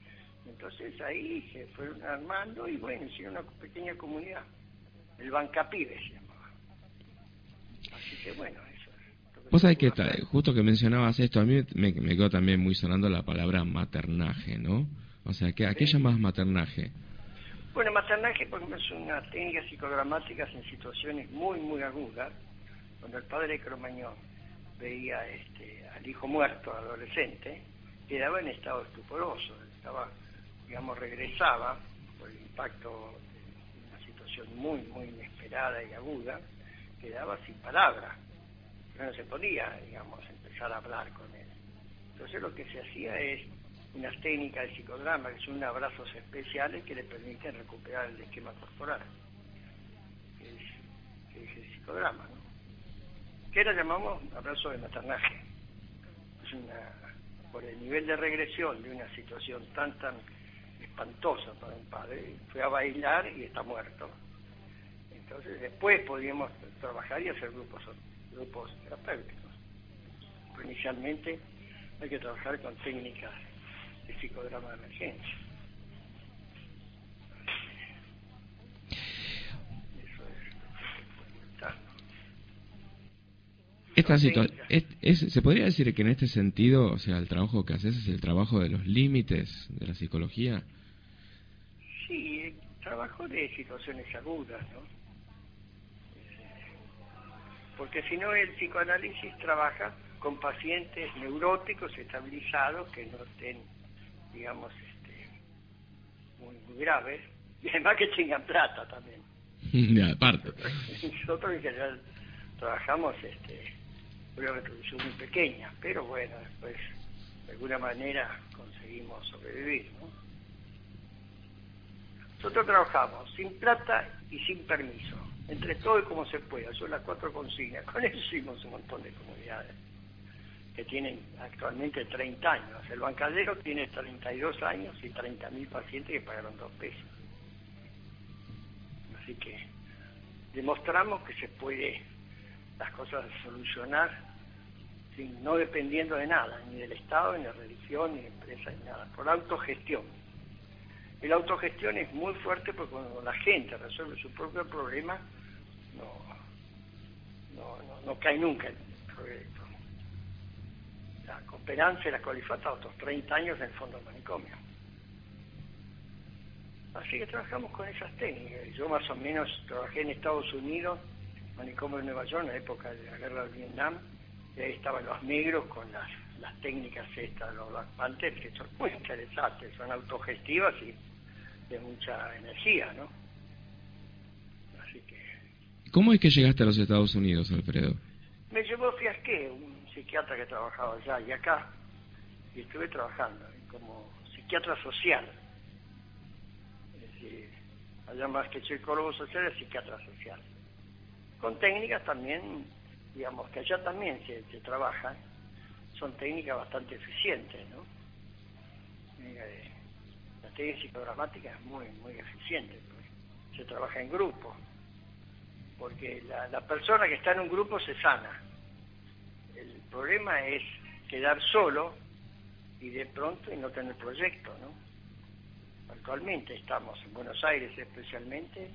Entonces ahí se fueron armando y bueno, hicieron una pequeña comunidad. El Bancapibe se llamaba. Así que bueno, eso es. Vos sabés que justo que mencionabas esto, a mí me quedó también muy sonando la palabra maternaje, ¿no? O sea, ¿a qué llamás maternaje? Bueno, maternaje, por ejemplo, es una técnica psicodramática en situaciones muy, muy agudas, cuando el padre de Cromañón veía al hijo muerto, adolescente, quedaba en estado estuporoso, regresaba por el impacto de una situación muy, muy inesperada y aguda, quedaba sin palabras, no se podía, empezar a hablar con él. Entonces lo que se hacía es unas técnicas de psicodrama, que son abrazos especiales que le permiten recuperar el esquema corporal, que es el psicodrama, ¿no? Que ahora llamamos abrazo de maternaje. Por el nivel de regresión de una situación tan espantosa para un padre, fue a bailar y está muerto. Entonces después podíamos trabajar y hacer grupos terapéuticos. Pero inicialmente hay que trabajar con técnicas de psicodrama de emergencia. Eso es Esta situación, ¿se podría decir que en este sentido, o sea, el trabajo que haces es el trabajo de los límites de la psicología? Sí, el trabajo de situaciones agudas, ¿no? Porque si no, el psicoanálisis trabaja con pacientes neuróticos estabilizados que no estén, muy graves, y además que tengan plata también. Ya, aparte. Nosotros en general trabajamos una reproducción muy pequeña, pero bueno, después de alguna manera conseguimos sobrevivir, ¿no? Nosotros trabajamos sin plata y sin permiso, entre todo y como se pueda, son las 4 consignas. Con eso hicimos un montón de comunidades que tienen actualmente 30 años. El Bancadero tiene 32 años y 30.000 pacientes que pagaron 2 pesos. Así que demostramos que se puede las cosas solucionar no dependiendo de nada, ni del Estado, ni de religión, ni de empresa, ni nada, por autogestión. Y la autogestión es muy fuerte porque cuando la gente resuelve su propio problema, no cae nunca en el proyecto. La cooperancia y la colifata, otros 30 años en el fondo del manicomio. Así que trabajamos con esas técnicas. Yo más o menos trabajé en Estados Unidos, manicomio de Nueva York, en la época de la guerra de Vietnam, y ahí estaban los negros con las técnicas estas, los Black Panthers, que son muy interesantes, son autogestivas y de mucha energía, ¿no? Así que... ¿Cómo es que llegaste a los Estados Unidos, Alfredo? Me llevó Fiasqué, un psiquiatra que trabajaba allá y acá, y estuve trabajando como psiquiatra social. Es decir, allá más que psicólogo social, es psiquiatra social. Con técnicas también, que allá también se trabajan, son técnicas bastante eficientes, ¿no? La técnica psicodramática es muy, muy eficiente, pues. Se trabaja en grupo, porque la persona que está en un grupo se sana. El problema es quedar solo y de pronto y no tener proyecto, ¿no? Actualmente estamos en Buenos Aires especialmente,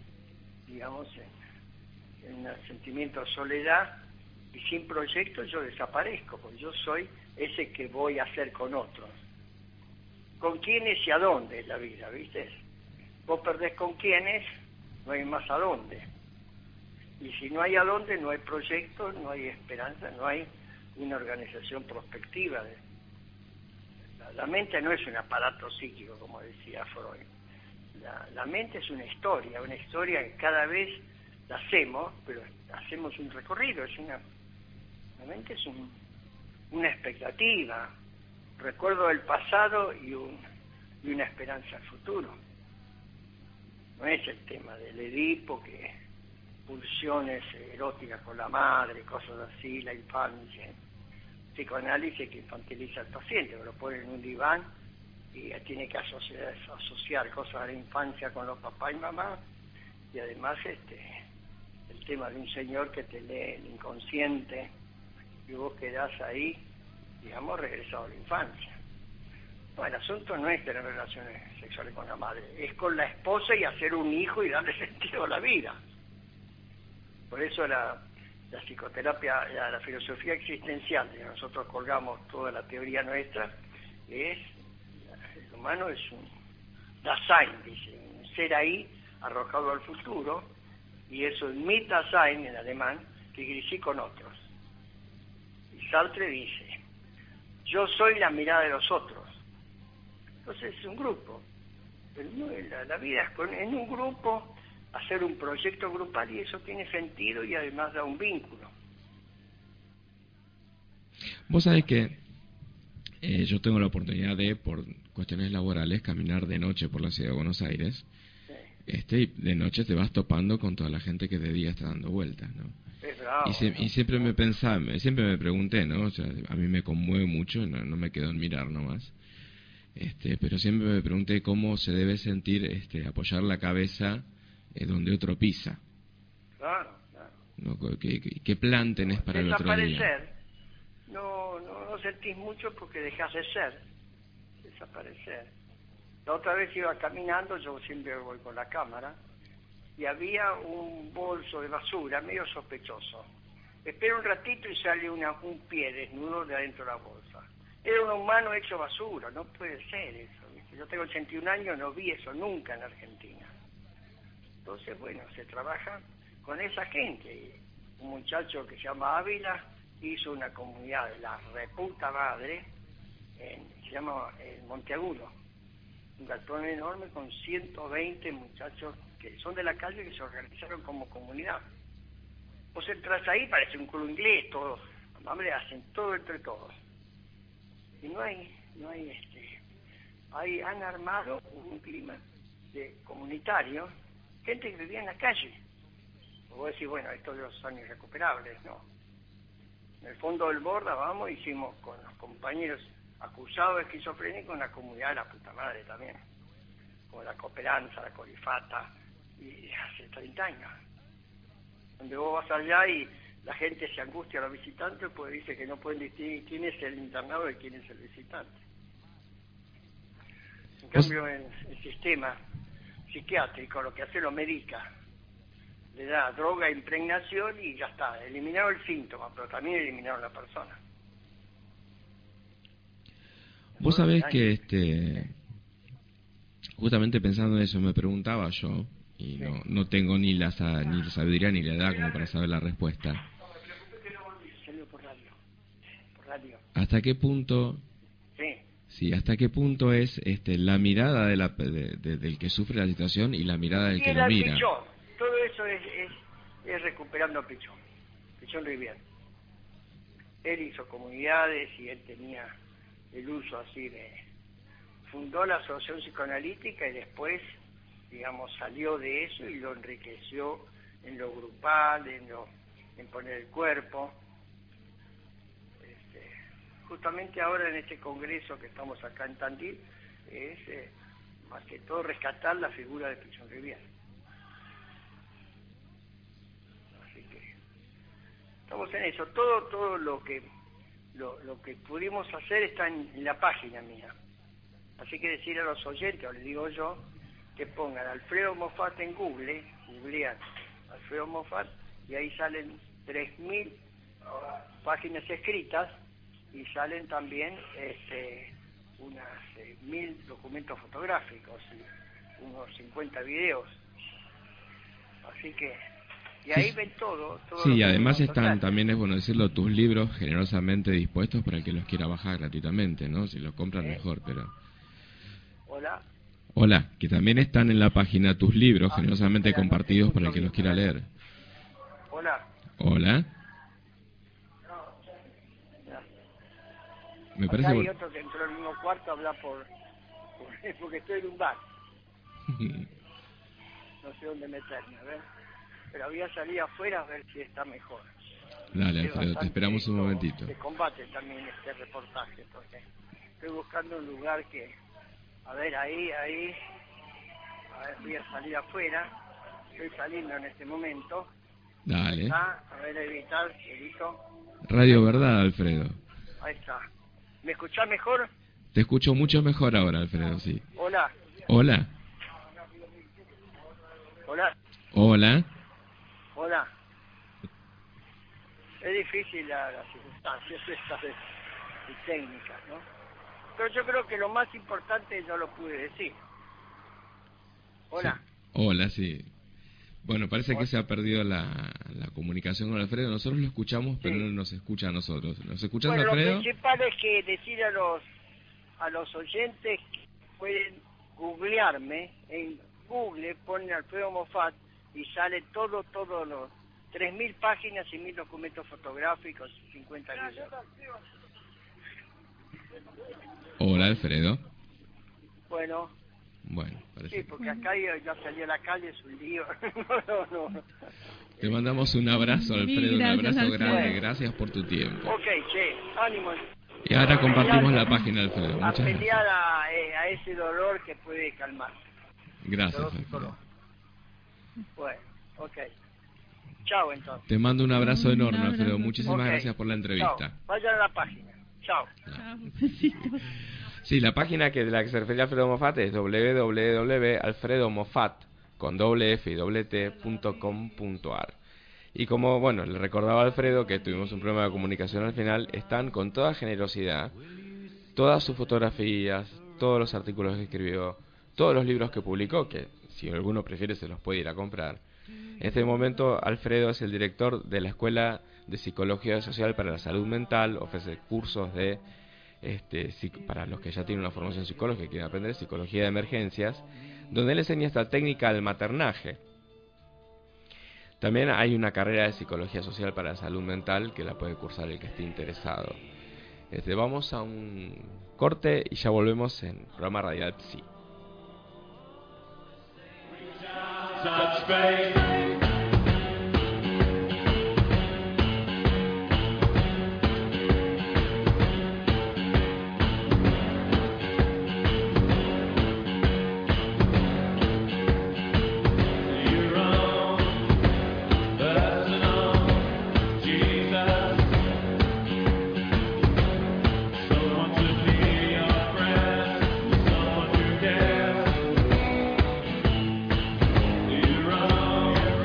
en un sentimiento de soledad y sin proyecto yo desaparezco, porque yo soy ese que voy a hacer con otros. ¿Con quiénes y a dónde es la vida, viste? Vos perdés con quiénes, no hay más a dónde. Y si no hay a dónde, no hay proyecto, no hay esperanza, no hay una organización prospectiva. La mente no es un aparato psíquico, como decía Freud. La mente es una historia que cada vez la hacemos, pero hacemos un recorrido. La mente es una expectativa, recuerdo del pasado y una esperanza al futuro. No es el tema del Edipo, que pulsiones eróticas con la madre, cosas así, la infancia. Psicoanálisis que infantiliza al paciente, lo pone en un diván y tiene que asociar cosas de la infancia con los papás y mamá, y además el tema de un señor que te lee el inconsciente y vos quedás ahí, regresado a la infancia. No, el asunto no es tener relaciones sexuales con la madre, es con la esposa y hacer un hijo y darle sentido a la vida. Por eso la psicoterapia, la filosofía existencial, que nosotros colgamos toda la teoría nuestra, es, el humano es un Dasein, dice, un ser ahí arrojado al futuro, y eso es mit Dasein en alemán, que quiere decir con otros. Y Sartre dice, yo soy la mirada de los otros. Entonces es un grupo. La vida es en un grupo, hacer un proyecto grupal, y eso tiene sentido y además da un vínculo. Vos sabés que yo tengo la oportunidad de, por cuestiones laborales, caminar de noche por la ciudad de Buenos Aires. Y de noche te vas topando con toda la gente que de día está dando vueltas, ¿no? Es bravo, y siempre me siempre me pregunté, ¿no? O sea, a mí me conmueve mucho, no me quedo en mirar nomás. Pero siempre me pregunté cómo se debe sentir apoyar la cabeza donde otro pisa. Claro, claro. ¿No? ¿Qué plan tenés para el otro día? Desaparecer. No sentís mucho porque dejás de ser. Desaparecer. La otra vez iba caminando, yo siempre voy con la cámara, y había un bolso de basura medio sospechoso. Espero un ratito y sale un pie desnudo de adentro de la bolsa. Era un humano hecho basura, no puede ser eso, ¿viste? Yo tengo 81 años, no vi eso nunca en Argentina. Entonces, bueno, se trabaja con esa gente. Un muchacho que se llama Ávila hizo una comunidad de la reputa madre, se llama Monteagudo, un galpón enorme con 120 muchachos que son de la calle, que se organizaron como comunidad. Vos entras ahí, parece un club inglés, todos, hombre, hacen todo entre todos. Y han armado un clima comunitario, gente que vivía en la calle. Vos decís, bueno, estos son irrecuperables, ¿no? En el fondo del Borda, hicimos con los compañeros acusados de esquizofrénicos en la comunidad de la puta madre también, como la Cooperanza, la Corifata, y hace 30 años. Donde vos vas allá y la gente se angustia a los visitantes, pues dice que no pueden distinguir quién es el internado y quién es el visitante. En cambio, en el sistema psiquiátrico, lo que hace lo medica, le da droga e impregnación y ya está, eliminaron el síntoma, pero también eliminaron la persona. Vos sabés que justamente pensando en eso me preguntaba yo, y no tengo ni la sabiduría ni la edad como para saber la respuesta. Por radio. ¿Hasta qué punto? Sí, ¿hasta qué punto es la mirada del que sufre la situación y la mirada del que lo mira? Pichón. Todo eso es recuperando a Pichón Rivière. Él hizo comunidades y él tenía el uso así fundó la asociación psicoanalítica y después, digamos, salió de eso y lo enriqueció en lo grupal, en poner el cuerpo. Justamente ahora en este congreso que estamos acá en Tandil es más que todo rescatar la figura de Pichón Rivière. Así que estamos en eso. Todo lo que pudimos hacer está en la página mía. Así que decir a los oyentes, o les digo yo, que pongan Alfredo Moffat en Google, googlean Alfredo Moffat, y ahí salen 3.000 páginas escritas, y salen también unas 1.000 documentos fotográficos y unos 50 videos. Así que, y ahí ven todo. Sí, y además están, también es bueno decirlo, tus libros generosamente dispuestos para el que los quiera bajar gratuitamente, ¿no? Si los compran mejor, pero... Hola, que también están en la página tus libros generosamente compartidos para el que los quiera leer. Hola. Me parece hay otro que entró en el mismo cuarto a hablar porque estoy en un bar. No sé dónde meterme, a ver. Pero voy a salir afuera a ver si está mejor. Dale, Alfredo, te esperamos un momentito. Se combate también este reportaje, porque estoy buscando un lugar que... A ver, ahí. A ver, voy a salir afuera. Estoy saliendo en este momento. Dale. A ver, evitar, edito. Radio Verdad, Alfredo. Ahí está. ¿Me escuchás mejor? Te escucho mucho mejor ahora, Alfredo, sí. Hola. Hola. Hola. Hola. Hola. Es difícil las circunstancias estas de técnicas, ¿no? Pero yo creo que lo más importante ya lo pude decir. Hola. Sí. Hola, sí. Bueno, parece que se ha perdido la comunicación con Alfredo. Nosotros lo escuchamos, pero no nos escucha a nosotros. ¿Nos escuchas, Bueno, Alfredo? lo principal es que decir a los oyentes que pueden googlearme. En Google ponen Alfredo Moffat y sale todos los 3.000 páginas y 1.000 documentos fotográficos, 50 libros. Hola, Alfredo. Bueno, parece sí, porque acá ya salió a la calle, es un lío. no. Te mandamos un abrazo, Alfredo, un abrazo grande. Gracias por tu tiempo. Ok, che, ánimo. Y ahora compartimos la página, Alfredo. A Muchas gracias. pelear a ese dolor que puede calmar. Gracias, Alfredo. Bueno, ok. Chao, entonces. Te mando un abrazo enorme, Alfredo. Muchísimas gracias por la entrevista. Chao. Vayan a la página. Chao. Sí, la página de la que se refería Alfredo Moffat es www.alfredomoffat.com.ar. Y como, bueno, le recordaba a Alfredo que tuvimos un problema de comunicación al final, están con toda generosidad todas sus fotografías, todos los artículos que escribió, todos los libros que publicó, que si alguno prefiere se los puede ir a comprar. En este momento Alfredo es el director de la Escuela de Psicología Social para la Salud Mental, ofrece cursos de para los que ya tienen una formación psicológica y quieren aprender psicología de emergencias, donde él enseña esta técnica del maternaje. También hay una carrera de psicología social para la salud mental que la puede cursar el que esté interesado. Vamos a un corte y ya volvemos en programa Radial Psi. You're wrong.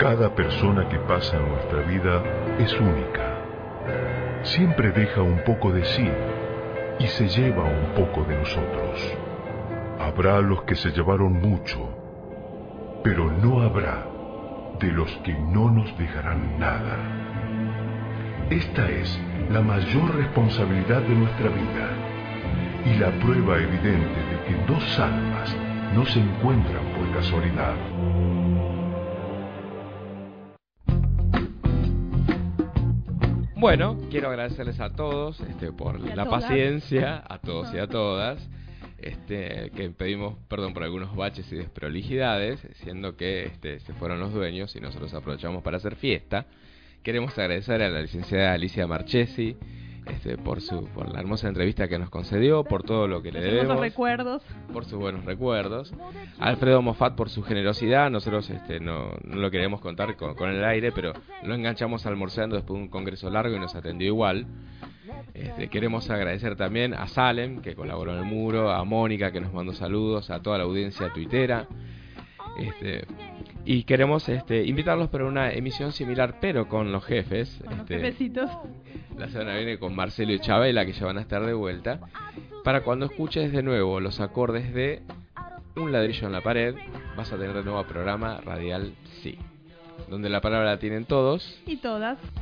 Cada persona que pasa en nuestra vida es única. Siempre deja un poco de sí y se lleva un poco de nosotros. Habrá los que se llevaron mucho, pero no habrá de los que no nos dejarán nada. Esta es la mayor responsabilidad de nuestra vida y la prueba evidente de que dos almas no se encuentran por casualidad. Bueno, quiero agradecerles a todos por la paciencia, a todos y a todas, que pedimos perdón por algunos baches y desprolijidades, siendo que se fueron los dueños y nosotros aprovechamos para hacer fiesta. Queremos agradecer a la licenciada Alicia Marchesi por la hermosa entrevista que nos concedió, por todo lo que le debemos, por sus buenos recuerdos. A Alfredo Moffat por su generosidad. Nosotros no lo queremos contar con el aire, pero lo enganchamos almorzando después de un congreso largo y nos atendió igual. Queremos agradecer también a Salem, que colaboró en el muro, a Mónica, que nos mandó saludos, a toda la audiencia tuitera. Y queremos invitarlos para una emisión similar, pero con los jefes. Con los jefecitos. La semana viene con Marcelo y Chabela, que ya van a estar de vuelta. Para cuando escuches de nuevo los acordes de Un ladrillo en la pared, vas a tener de nuevo programa Radial Sí, donde la palabra la tienen todos y todas.